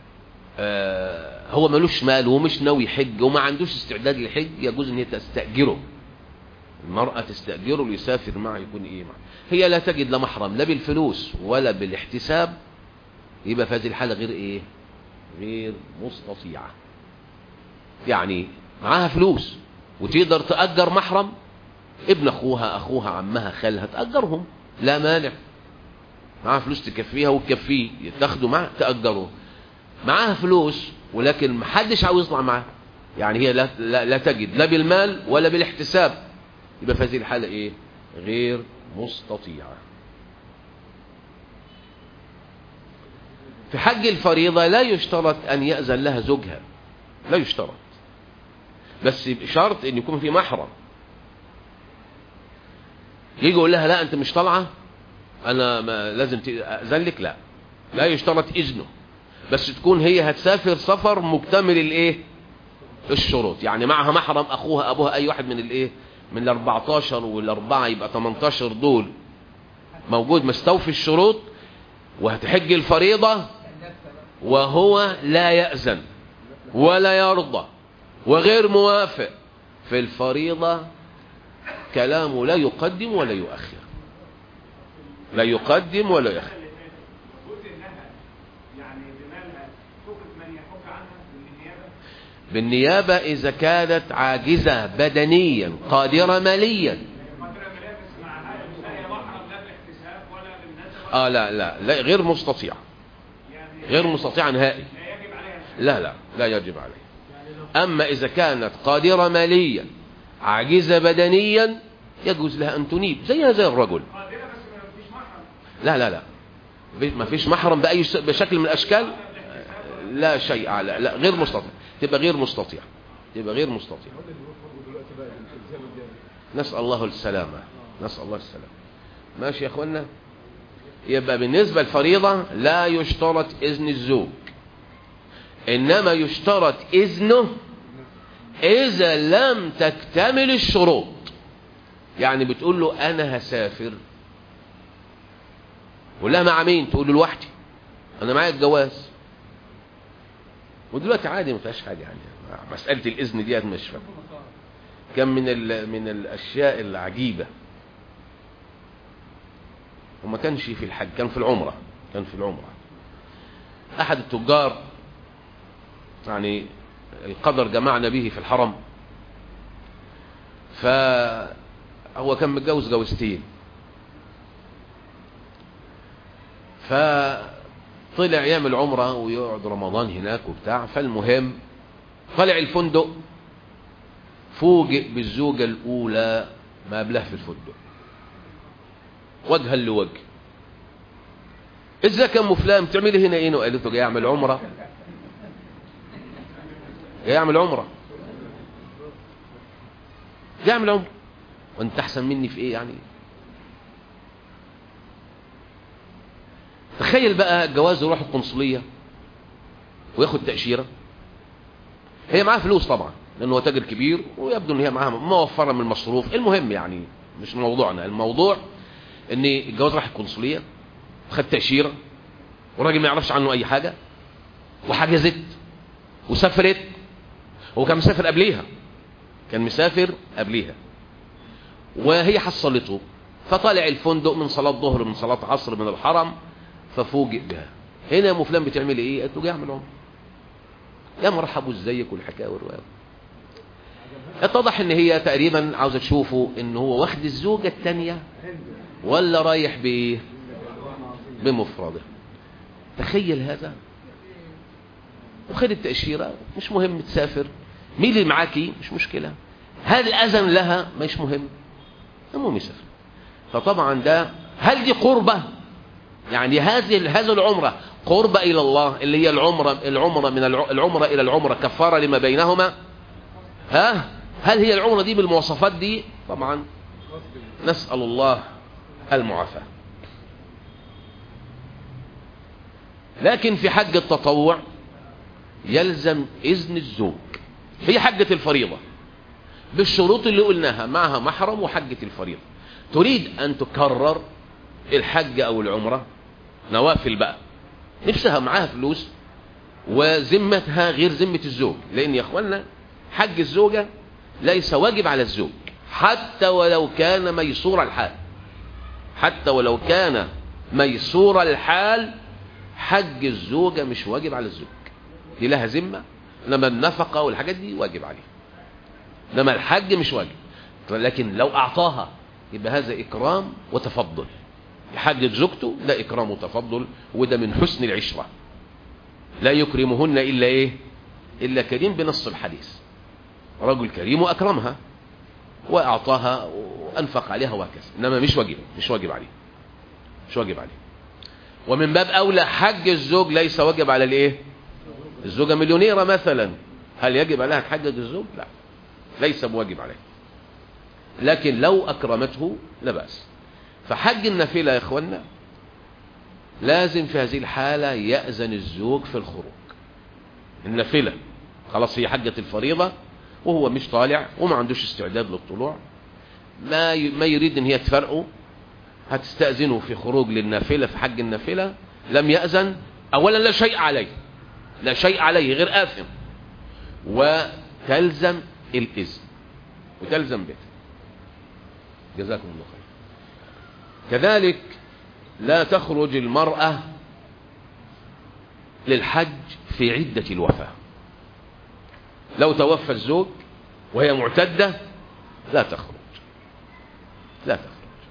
S1: آه هو ملوش مال ومش ناوي يحج وما عندوش استعداد للحج، يجوز ان هي تستأجره، المرأة تستأجره ليسافر معه، يكون ايه معه. هي لا تجد لا محرم لا بالفلوس ولا بالاحتساب، يبقى في هذه الحالة غير ايه، غير مستطيعة. يعني معاها فلوس وتقدر تأجر محرم، ابن اخوها اخوها عمها خالها تأجرهم لا مانع، معاها فلوس تكفيها وتكفيه، تاخده معها تأجره. معاها فلوس ولكن محدش عاوز يطلع معاها، يعني هي لا, لا, لا تجد لا بالمال ولا بالاحتساب، يبقى في هذه الحالة ايه، غير مستطيعة. في حج الفريضة لا يشترط ان يأذن لها زوجها، لا يشترط، بس بشرط ان يكون في محرم. يجي يقول لها لا انت مش طالعه، انا ما لازم تأذن لك، لا لا يشترط اذنه، بس تكون هي هتسافر سفر مكتمل الايه، الشروط. يعني معها محرم اخوها ابوها اي واحد من الايه، من الاربعتاشر والاربعه يبقى تمنتاشر دول موجود مستوفي الشروط، وهتحج الفريضه وهو لا يأذن ولا يرضى وغير موافق، في الفريضة كلامه لا يقدم ولا يؤخر، لا يقدم ولا يؤخر. بالنيابة إذا كانت عاجزة بدنيا قادرة ماليا. آه لا لا لا غير مستطيع، غير مستطيع نهائي، لا لا لا يجب عليه. أما إذا كانت قادرة ماليا عاجزة بدنيا يجوز لها أن تنيب زيها زي الرجل. لا لا لا ما فيش محرم بأي بشكل من الأشكال، لا شيء على، لا غير مستطيع، تبقى غير مستطيع، تبقى غير مستطيع. نسأل الله السلامة، نسأل الله السلامة. ماشي يا أخوانا. يبقى بالنسبة للفريضة لا يشترط إذن الزوج، إنما يشترط إذنه إذا لم تكتمل الشروط. يعني بتقول له أنا هسافر، ولا مع مين؟ تقول له لوحدي، أنا معايا الجواز. ودلوقتي عادي ما فيهاش حاجة، يعني مسألة الإذن دي مش فاهم. كان من من الأشياء العجيبة، وما كانش في الحج، كان في العمرة، كان في العمرة أحد التجار، يعني القدر جمعنا به في الحرم، فهو كان متجوز جوزتين، فطلع يعمل عمرة ويقعد رمضان هناك وبتاع. فالمهم طلع الفندق، فوجئ بالزوجة الأولى ما قبلها في الفندق وجها لوجه. ازيك يا ام فلان، بتعملي هنا ايه؟ وقالت له جاي اعمل عمره، جاي اعمل عمره، جاي اعمل عمره، وانت احسن مني في ايه يعني؟ تخيل بقى الجواز يروح القنصليه وياخد تأشيرة. هي معاها فلوس طبعا لانه هو تاجر كبير، ويبدو ان هي معاها موفره من المصروف. المهم يعني مش موضوعنا، الموضوع ان الجواز راح القنصليه، خد تأشيرة، والراجل ما يعرفش عنه اي حاجة، وحجزت وسافرت. هو كان مسافر قبليها، كان مسافر قبليها، وهي حصلته. فطالع الفندق من صلاة ظهر من صلاة عصر من الحرم، ففوجئ بها. هنا يا ام فلان بتعمل ايه؟ قالت له جاي اعمل عمره. يا مرحبا ازيك والحكايه والروايه. اتضح ان هي تقريبا عاوزه تشوفه ان هو واخد الزوجه الثانيه ولا رايح بايه، بمفرده. تخيل هذا. وخد التأشيرة، مش مهم تسافر، مين اللي معاكي مش مشكلة، هل أذن لها مش مهم، المهم يسافر. فطبعا ده، هل دي قربة؟ يعني هذه هذه العمرة قربة إلى الله، اللي هي العمرة العمرة من العمرة إلى العمرة كفارة لما بينهما. ها هل هي العمرة دي بالمواصفات دي؟ طبعا نسأل الله المعافاة. لكن في حج التطوع يلزم إذن الزوج في حجة الفريضة بالشروط اللي قلناها، معها محرم وحجة الفريضة. تريد أن تكرر الحج أو العمرة نوافل بقى، نفسها معاها فلوس وذمتها غير ذمة الزوج، لأن يا أخوانا حج الزوجة ليس واجب على الزوج حتى ولو كان ميسور الحال، حتى ولو كان ميسور الحال حج الزوجة مش واجب على الزوج، دي لها ذمة. لما النفقة والحاجات دي واجب عليها، لما الحج مش واجب. لكن لو أعطاها يبقى هذا إكرام وتفضل، يحجج زوجته ده إكرام وتفضل، وده من حسن العشرة. لا يكرمهن إلا إيه؟ إلا كريم بنص الحديث، رجل كريم وأكرمها وأعطاها وأنفق عليها وهكذا، إنما مش واجب، مش واجب عليه، مش واجب عليه. ومن باب أولى حج الزوج ليس واجب على الإيه؟ الزوجة مليونيرة مثلا، هل يجب عليها تحجج الزوج؟ لا، ليس بواجب عليه، لكن لو أكرمته لا بأس. فحج النافلة يا إخوانا لازم في هذه الحالة يأذن الزوج في الخروج. النافلة خلاص هي حجة الفريضة وهو مش طالع وما عندوش استعداد للطلوع، ما ما يريد ان هي تفرقه، هتستأذنه في خروج للنافلة في حج النافلة، لم يأذن أولا لا شيء عليه، لا شيء عليه غير آثم، وتلزم الإذن وتلزم به. جزاكم الله خير. كذلك لا تخرج المرأة للحج في عدة الوفاة. لو توفى الزوج وهي معتدة لا تخرج، لا تخرج.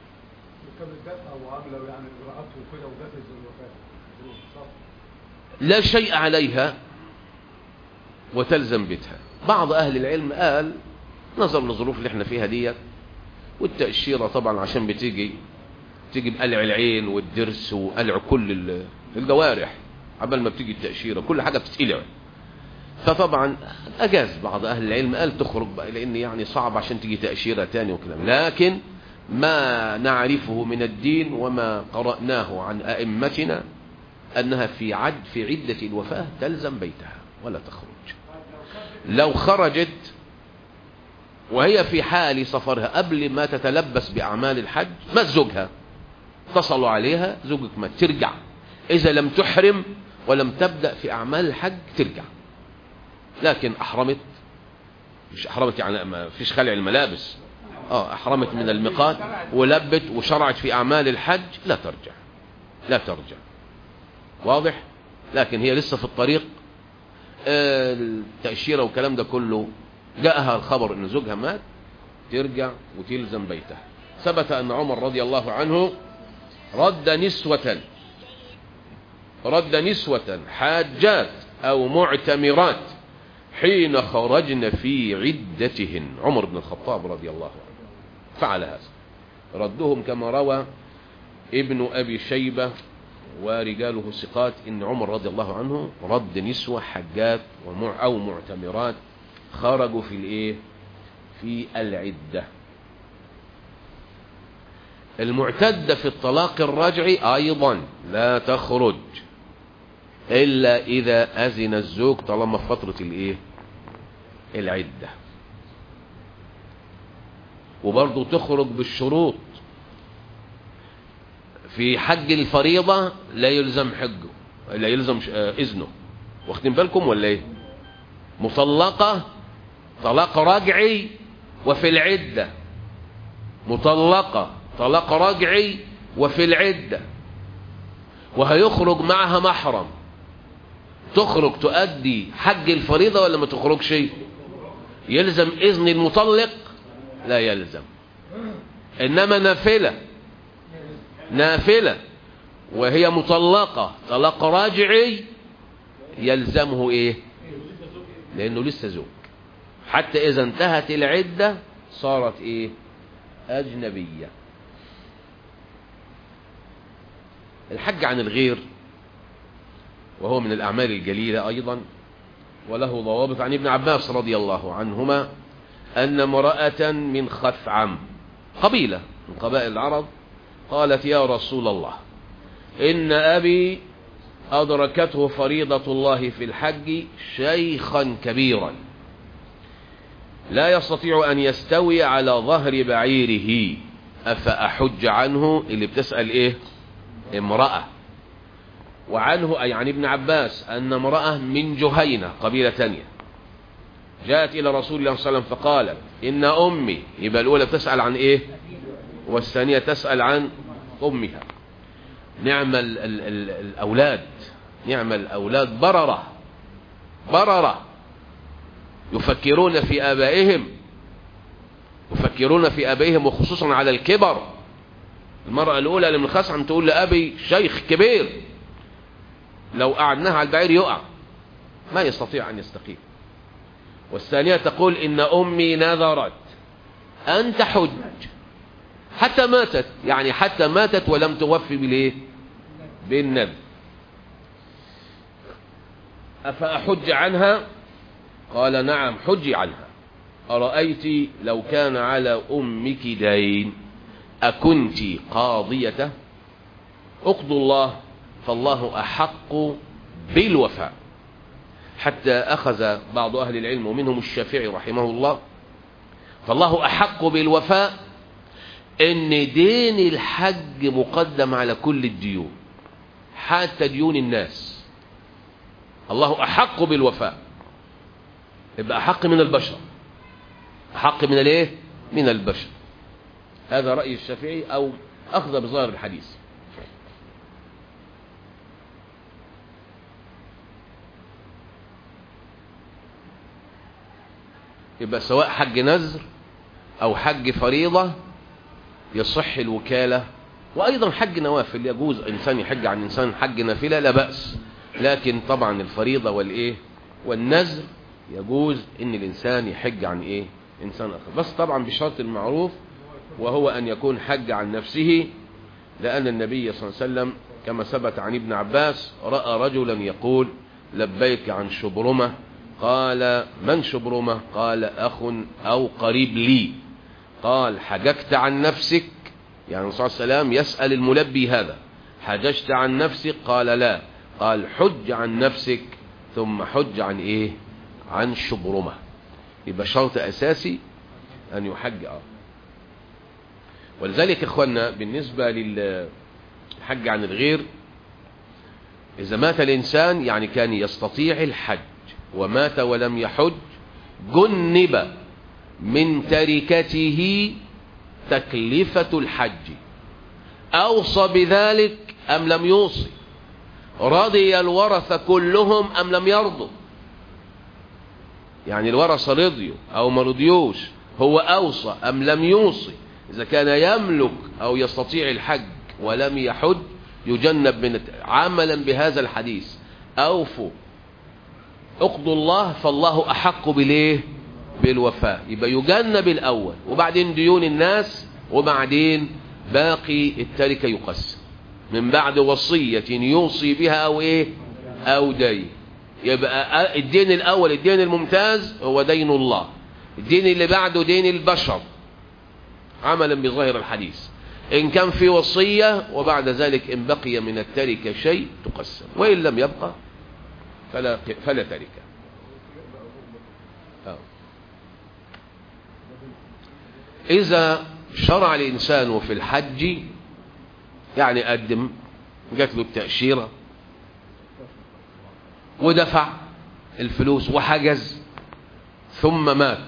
S1: لا شيء عليها وتلزم بيتها. بعض أهل العلم قال نظر للظروف اللي احنا فيها ديت، والتأشيرة طبعا عشان بتيجي تيجي بقلع العين والدرس وقلع كل الجوارح، عبال ما بتيجي التأشيرة كل حاجة بتتقلع، فطبعا أجاز بعض أهل العلم قال تخرج بقى، لأن يعني صعب عشان تيجي تأشيرة تاني وكلام. لكن ما نعرفه من الدين وما قرأناه عن أئمتنا أنها في عد في عدة الوفاة تلزم بيتها ولا تخرج. لو خرجت وهي في حال سفرها قبل ما تتلبس بأعمال الحج مات زوجها، اتصلوا عليها زوجك ما ترجع، إذا لم تحرم ولم تبدأ في أعمال الحج ترجع. لكن أحرمت، مش أحرمت يعني ما فيش خلع الملابس، آه أحرمت من الميقات ولبت وشرعت في أعمال الحج لا ترجع، لا ترجع. واضح؟ لكن هي لسه في الطريق، آه التأشيرة والكلام ده كله جاءها الخبر ان زوجها مات، ترجع وتلزم بيتها. ثبت ان عمر رضي الله عنه رد نسوة رد نسوة حاجات او معتمرات حين خرجن في عدتهن. عمر بن الخطاب رضي الله عنه فعل هذا، ردهم كما روى ابن ابي شيبة ورجاله ثقات ان عمر رضي الله عنه رد نسوة حجات او معتمرات خرجوا في الايه في العدة. المعتدة في الطلاق الرجعي ايضا لا تخرج الا اذا اذن الزوج طالما في فترة الايه العدة، وبرضو تخرج بالشروط. في حج الفريضة لا يلزم حجه، لا يلزم اذنه، واخدين بالكم ولا ايه؟ مطلقة طلاق رجعي وفي العدة، مطلقة طلاق رجعي وفي العدة، وهيخرج معها محرم، تخرج تؤدي حج الفريضة ولا ما تخرجش؟ يلزم إذن المطلق؟ لا يلزم. إنما نافلة نافلة وهي مطلقة طلاق راجعي يلزمه إيه؟ لأنه لسه زوج، حتى إذا انتهت العدة صارت إيه؟ أجنبية. الحج عن الغير وهو من الأعمال الجليلة أيضا، وله ضوابط. عن ابن عباس رضي الله عنهما أن امرأة من خثعم، قبيلة من قبائل العرب، قالت يا رسول الله إن أبي أدركته فريضة الله في الحج شيخا كبيرا لا يستطيع أن يستوي على ظهر بعيره، أفأحج عنه؟ اللي بتسأل إيه؟ امرأة. وعنه أي عن ابن عباس أن امرأة من جهينة قبيلة تانية جاءت إلى رسول الله صلى الله عليه وسلم فقالت إن أمي، يبقى الأولى تسأل عن إيه والثانية تسأل عن أمها. نعم ال ال ال الأولاد، نعم الأولاد بررة بررة يفكرون في آبائهم، يفكرون في آبائهم وخصوصا على الكبر. المرأة الأولى اللي من خثعم تقول لأبي شيخ كبير لو قعدناها على البعير يقع ما يستطيع أن يستقيم. والثانية تقول إن أمي نذرت أن تحج حتى ماتت، يعني حتى ماتت ولم توفي بالإيه؟ بالنذر. أفأحج عنها؟ قال نعم حجي عنها. أرأيت لو كان على أمك دين أكنت قاضيته؟ اقضوا الله فالله أحق بالوفاء. حتى أخذ بعض أهل العلم ومنهم الشافعي رحمه الله، فالله أحق بالوفاء إن دين الحج مقدم على كل الديون حتى ديون الناس. الله أحق بالوفاء، يبقى أحق من البشر، أحق من الايه؟ من البشر. هذا رأي الشافعي أو أخذ بظاهر الحديث. يبقى سواء حج نذر أو حج فريضة يصح الوكالة. وأيضا حج نوافل يجوز إنسان يحج عن إنسان حج نافلة لا بأس، لكن طبعا الفريضة والإيه والنذر يجوز إن الإنسان يحج عن إيه إنسان آخر، بس طبعا بشرط المعروف وهو أن يكون حج عن نفسه. لأن النبي صلى الله عليه وسلم كما ثبت عن ابن عباس رأى رجلا يقول لبيك عن شبرمة، قال من شبرمة؟ قال أخ أو قريب لي. قال حججت عن نفسك؟ يعني صلى الله عليه وسلم يسأل الملبي هذا حججت عن نفسك؟ قال لا. قال حج عن نفسك ثم حج عن إيه؟ عن شبرمة. يبقى شرط أساسي أن يحج. آه ولذلك إخواننا بالنسبة للحج عن الغير، إذا مات الإنسان يعني كان يستطيع الحج ومات ولم يحج جنب من تركته تكلفة الحج. أوصى بذلك أم لم يوصي؟ رضي الورثة كلهم أم لم يرضوا؟ يعني الورثة رضيوا أو ما رضيوش، هو أوصى أم لم يوصي؟ إذا كان يملك أو يستطيع الحج ولم يحج يجنب من عملا بهذا الحديث. أوفوا اقضوا الله فالله أحق بالإيه؟ بالوفاء. يبقى يجنب الأول وبعدين ديون الناس وبعدين باقي التركة يقسم من بعد وصية يوصي بها أو إيه أو دين. يبقى الدين الأول الدين الممتاز هو دين الله، الدين اللي بعده دين البشر عملا بظاهر الحديث. إن كان في وصية وبعد ذلك إن بقي من التركة شيء تقسم، وإن لم يبقى فلا, فلا تركة. أو. إذا شرع الإنسان في الحج يعني قدم جات له التأشيرة ودفع الفلوس وحجز ثم مات،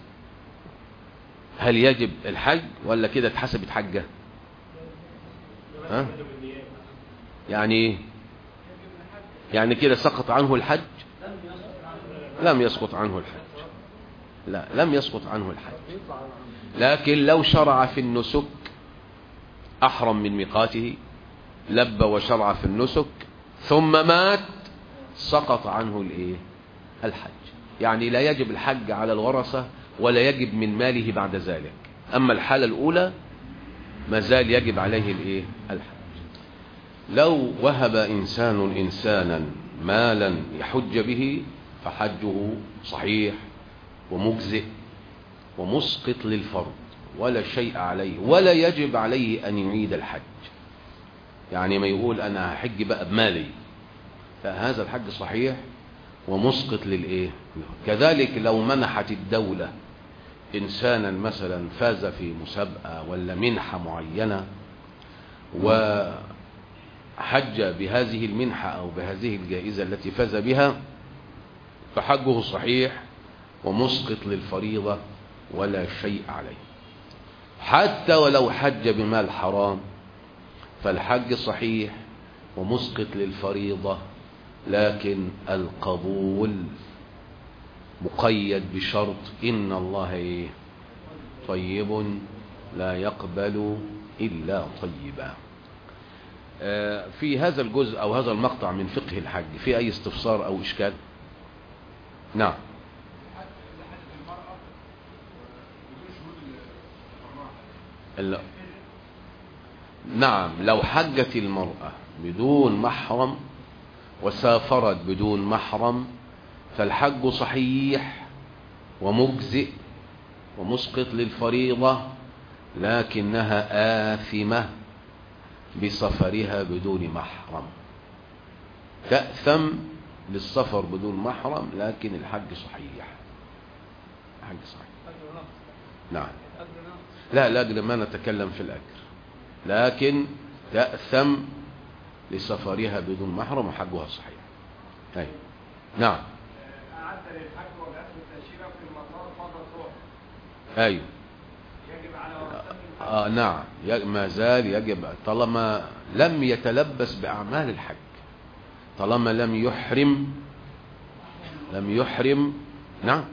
S1: هل يجب الحج ولا كده اتحسبت حجة؟ ها؟ يعني يعني كده سقط عنه الحج؟ لم يسقط عنه الحج، لا لم يسقط عنه الحج. لكن لو شرع في النسك أحرم من ميقاته لبى وشرع في النسك ثم مات سقط عنه الايه الحج. يعني لا يجب الحج على الورثة ولا يجب من ماله بعد ذلك. أما الحالة الأولى ما زال يجب عليه الايه الحج. لو وهب إنسان إنسانا مالا يحج به فحجه صحيح ومجزئ ومسقط للفرض ولا شيء عليه ولا يجب عليه أن يعيد الحج. يعني ما يقول أنا هحج بقى بمالي، فهذا الحج صحيح ومسقط للإيه. كذلك لو منحت الدولة إنسانا مثلا فاز في مسابقة ولا منحة معينة وحج بهذه المنحة أو بهذه الجائزة التي فاز بها، فحجه صحيح ومسقط للفريضة ولا شيء عليه. حتى ولو حج بمال حرام فالحج صحيح ومسقط للفريضة، لكن القبول مقيد بشرط إن الله إيه؟ طيب لا يقبل إلا طيبا. في هذا الجزء أو هذا المقطع من فقه الحج في أي استفسار أو إشكال؟ نعم. لا. نعم، لو حجت المرأة بدون محرم وسافرت بدون محرم فالحج صحيح ومجزئ ومسقط للفريضة، لكنها آثمة بسفرها بدون محرم. تأثم للسفر بدون محرم، لكن الحج صحيح. الحج صحيح. نعم. لا، الأجر ما نتكلم في الأجر، لكن تأثم لسفرها بدون محرم وحجها صحيح. أي. نعم.
S2: أعد للحج وجهة التأشيرة في المطار فضل روح.
S1: أيوه.
S2: يجب على ورثته.
S1: آه نعم، ما زال يجب طالما لم يتلبس بأعمال الحج، طالما لم يحرم لم يحرم. نعم.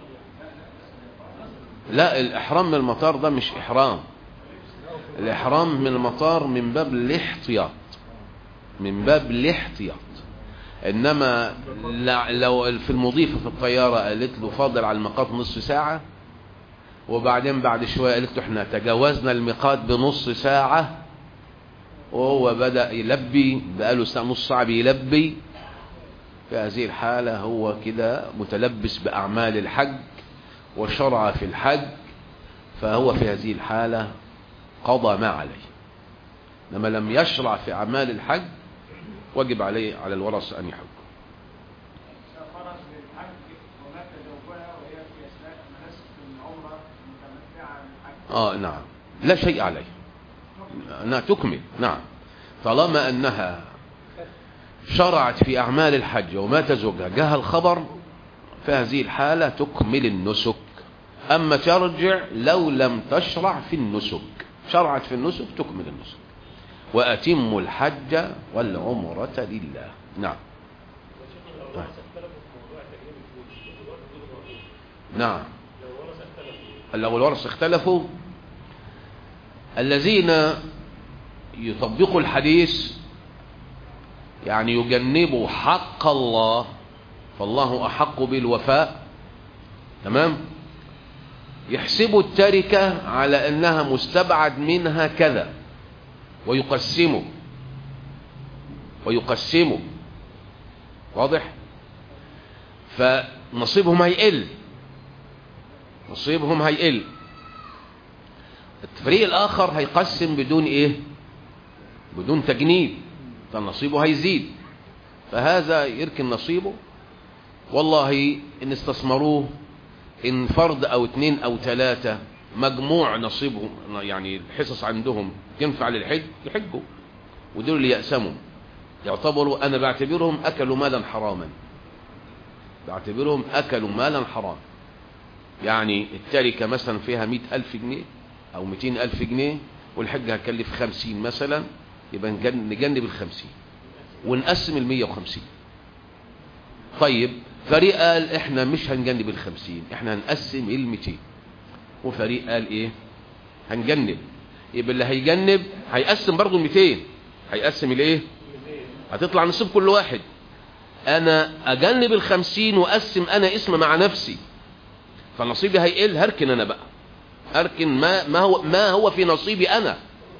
S1: لا، الإحرام من المطار ده مش إحرام. الإحرام من المطار من باب الاحتياط، من باب الاحتياط. إنما لو في المضيفة في الطيارة قالت له فاضل على الميقات نصف ساعة، وبعدين بعد شوية قالت له احنا تجاوزنا الميقات بنص ساعة، وهو بدأ يلبي بقاله ساعة نص ساعة بيلبي، في هذه الحالة هو كده متلبس بأعمال الحج وشرع في الحج، فهو في هذه الحالة قضى ما عليه. لما لم يشرع في أعمال الحج واجب عليه على الورث أن يحج.
S2: سافرت للحج ومات زوجها وهي في أثناء مناسك العمرة متمتعة بالحج.
S1: آه نعم، لا شيء عليه، أنها تكمل. نعم، طالما أنها شرعت في أعمال الحج ومات زوجها جاء الخبر، في هذه الحالة تكمل النسك. أما ترجع لو لم تشرع في النسك، شرعت في النسك تكمل النسك. وأتم الحج والعمرة لله. نعم. نعم. لو الورثة اختلفوا، الذين يطبقوا الحديث يعني يجنبوا حق الله، فالله أحق بالوفاء، تمام، يحسبوا التركة على أنها مستبعد منها كذا، ويقسموا ويقسموا واضح؟ فنصيبهم هيقل، نصيبهم هيقل. الفريق الآخر هيقسم بدون إيه؟ بدون تجنيب، فنصيبه هيزيد. فهذا يركن نصيبه، والله إن استثمروه إن فرد أو اثنين أو ثلاثة مجموع نصيبهم، يعني الحصص عندهم تنفع للحج يحجوا، ودول اللي يقسموا يعتبروا، أنا بعتبرهم أكلوا مالا حراما، بعتبرهم أكلوا مالا حرام. يعني التركة مثلا فيها مئة ألف جنيه أو مئتين ألف جنيه، والحج هكلف خمسين مثلا، يبقى نجنب الخمسين ونقسم المية وخمسين. طيب فريق قال احنا مش هنجنب الخمسين، احنا هنقسم الميتين، وفريق قال ايه؟ هنجنب. يبقى اللي هيجنب هيقسم برضو الميتين، هيقسم الايه؟ هتطلع نصيب كل واحد. انا اجنب الخمسين واقسم انا اسم مع نفسي، فنصيبي هيقل، هركن انا بقى، هركن ما ما هو ما هو في نصيبي انا،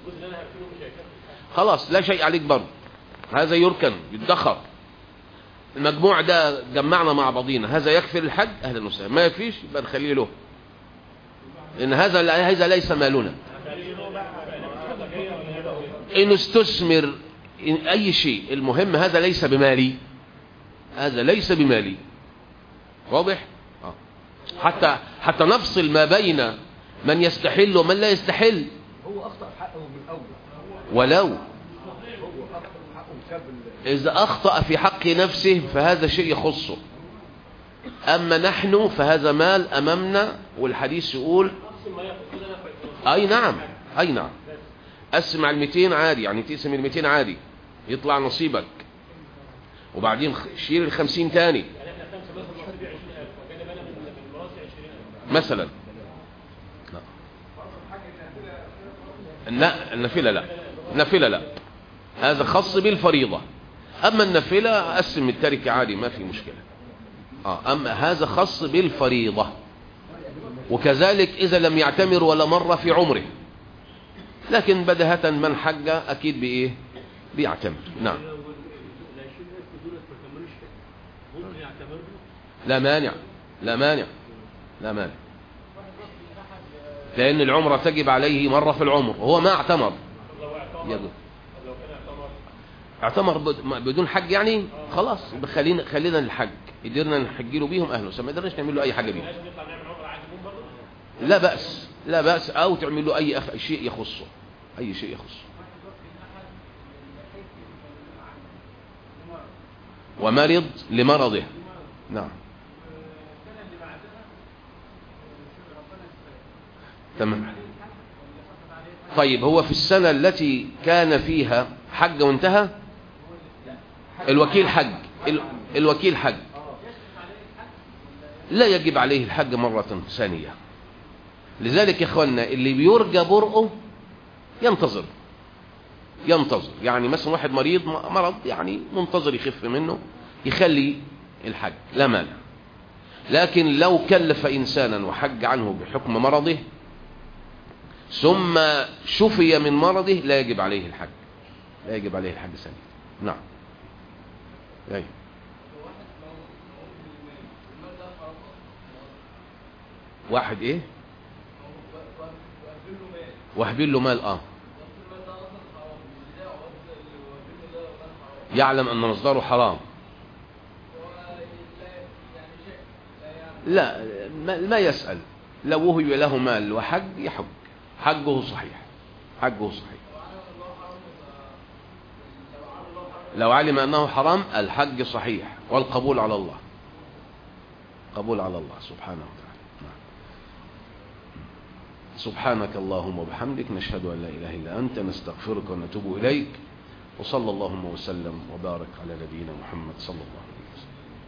S1: خلاص لا شيء عليك برضو، هذا يركن يدخر. المجموع ده جمعنا مع بعضينا، هذا يكفي الحج اهلا وسهلا، ما يفيش يبقى نخليه له. إن هذا هذا ليس مالنا. إن استثمر إن أي شيء، المهم هذا ليس بمالي، هذا ليس بمالي. واضح؟ آه. حتى حتى نفصل ما بين من يستحل ومن لا يستحل.
S3: هو أخطأ في حقه من الأول،
S1: ولو
S3: هو أخطأ في حقه بسبب
S1: إذا أخطأ في حق نفسه فهذا شيء يخصه. أما نحن فهذا مال أمامنا، والحديث يقول أي نعم أي نعم أسمع المئتين عادي، يعني تقسم المئتين عادي يطلع نصيبك، وبعدين شيل الخمسين تاني مثلا. لا النافلة لا، النافلة لا، هذا خاص بالفريضة. أما النافلة أقسم التركة عادي ما في مشكلة. آه. أما هذا خاص بالفريضة. وكذلك إذا لم يعتمر ولا مرة في عمره، لكن بدهة من حج أكيد بإيه بيعتمر. نعم لا مانع، لا مانع، لا مانع، لأن العمرة تجب عليه مرة في العمر وهو ما اعتمر. يجب اعتمر بدون حج يعني خلاص، خلينا خلينا الحج قدرنا نحج له بيهم أهله، ما قدرناش نعمل له أي حاجة بيهم لا بأس، لا بأس، أو تعمل له أي أخ... شيء يخصه، أي شيء يخصه. ومرض لمرضه. نعم تمام. طيب هو في السنة التي كان فيها حج وانتهى، الوكيل حج، ال... الوكيل حج لا يجب عليه الحج مرة ثانية. لذلك يا اخوانا اللي بيرجى برؤه ينتظر، ينتظر يعني مثلا واحد مريض مرض يعني منتظر يخف منه يخلي الحج لا مانع. لكن لو كلف إنسانا وحج عنه بحكم مرضه ثم شفي من مرضه لا يجب عليه الحج، لا يجب عليه الحج ثانية. نعم أي. واحد ايه وهبين له مال اه يعلم ان مصدره حرام، لا ما يسأل، لو وهب له مال وحج يحج، حجه صحيح، حجه صحيح. لو علم انه حرام الحج صحيح، والقبول على الله، قبول على الله سبحانه وتعالى. سبحانك اللهم وبحمدك نشهد أن لا إله إلا أنت نستغفرك ونتوب إليك، وصلى اللهم وسلم وبارك على نبينا محمد صلى الله عليه وسلم.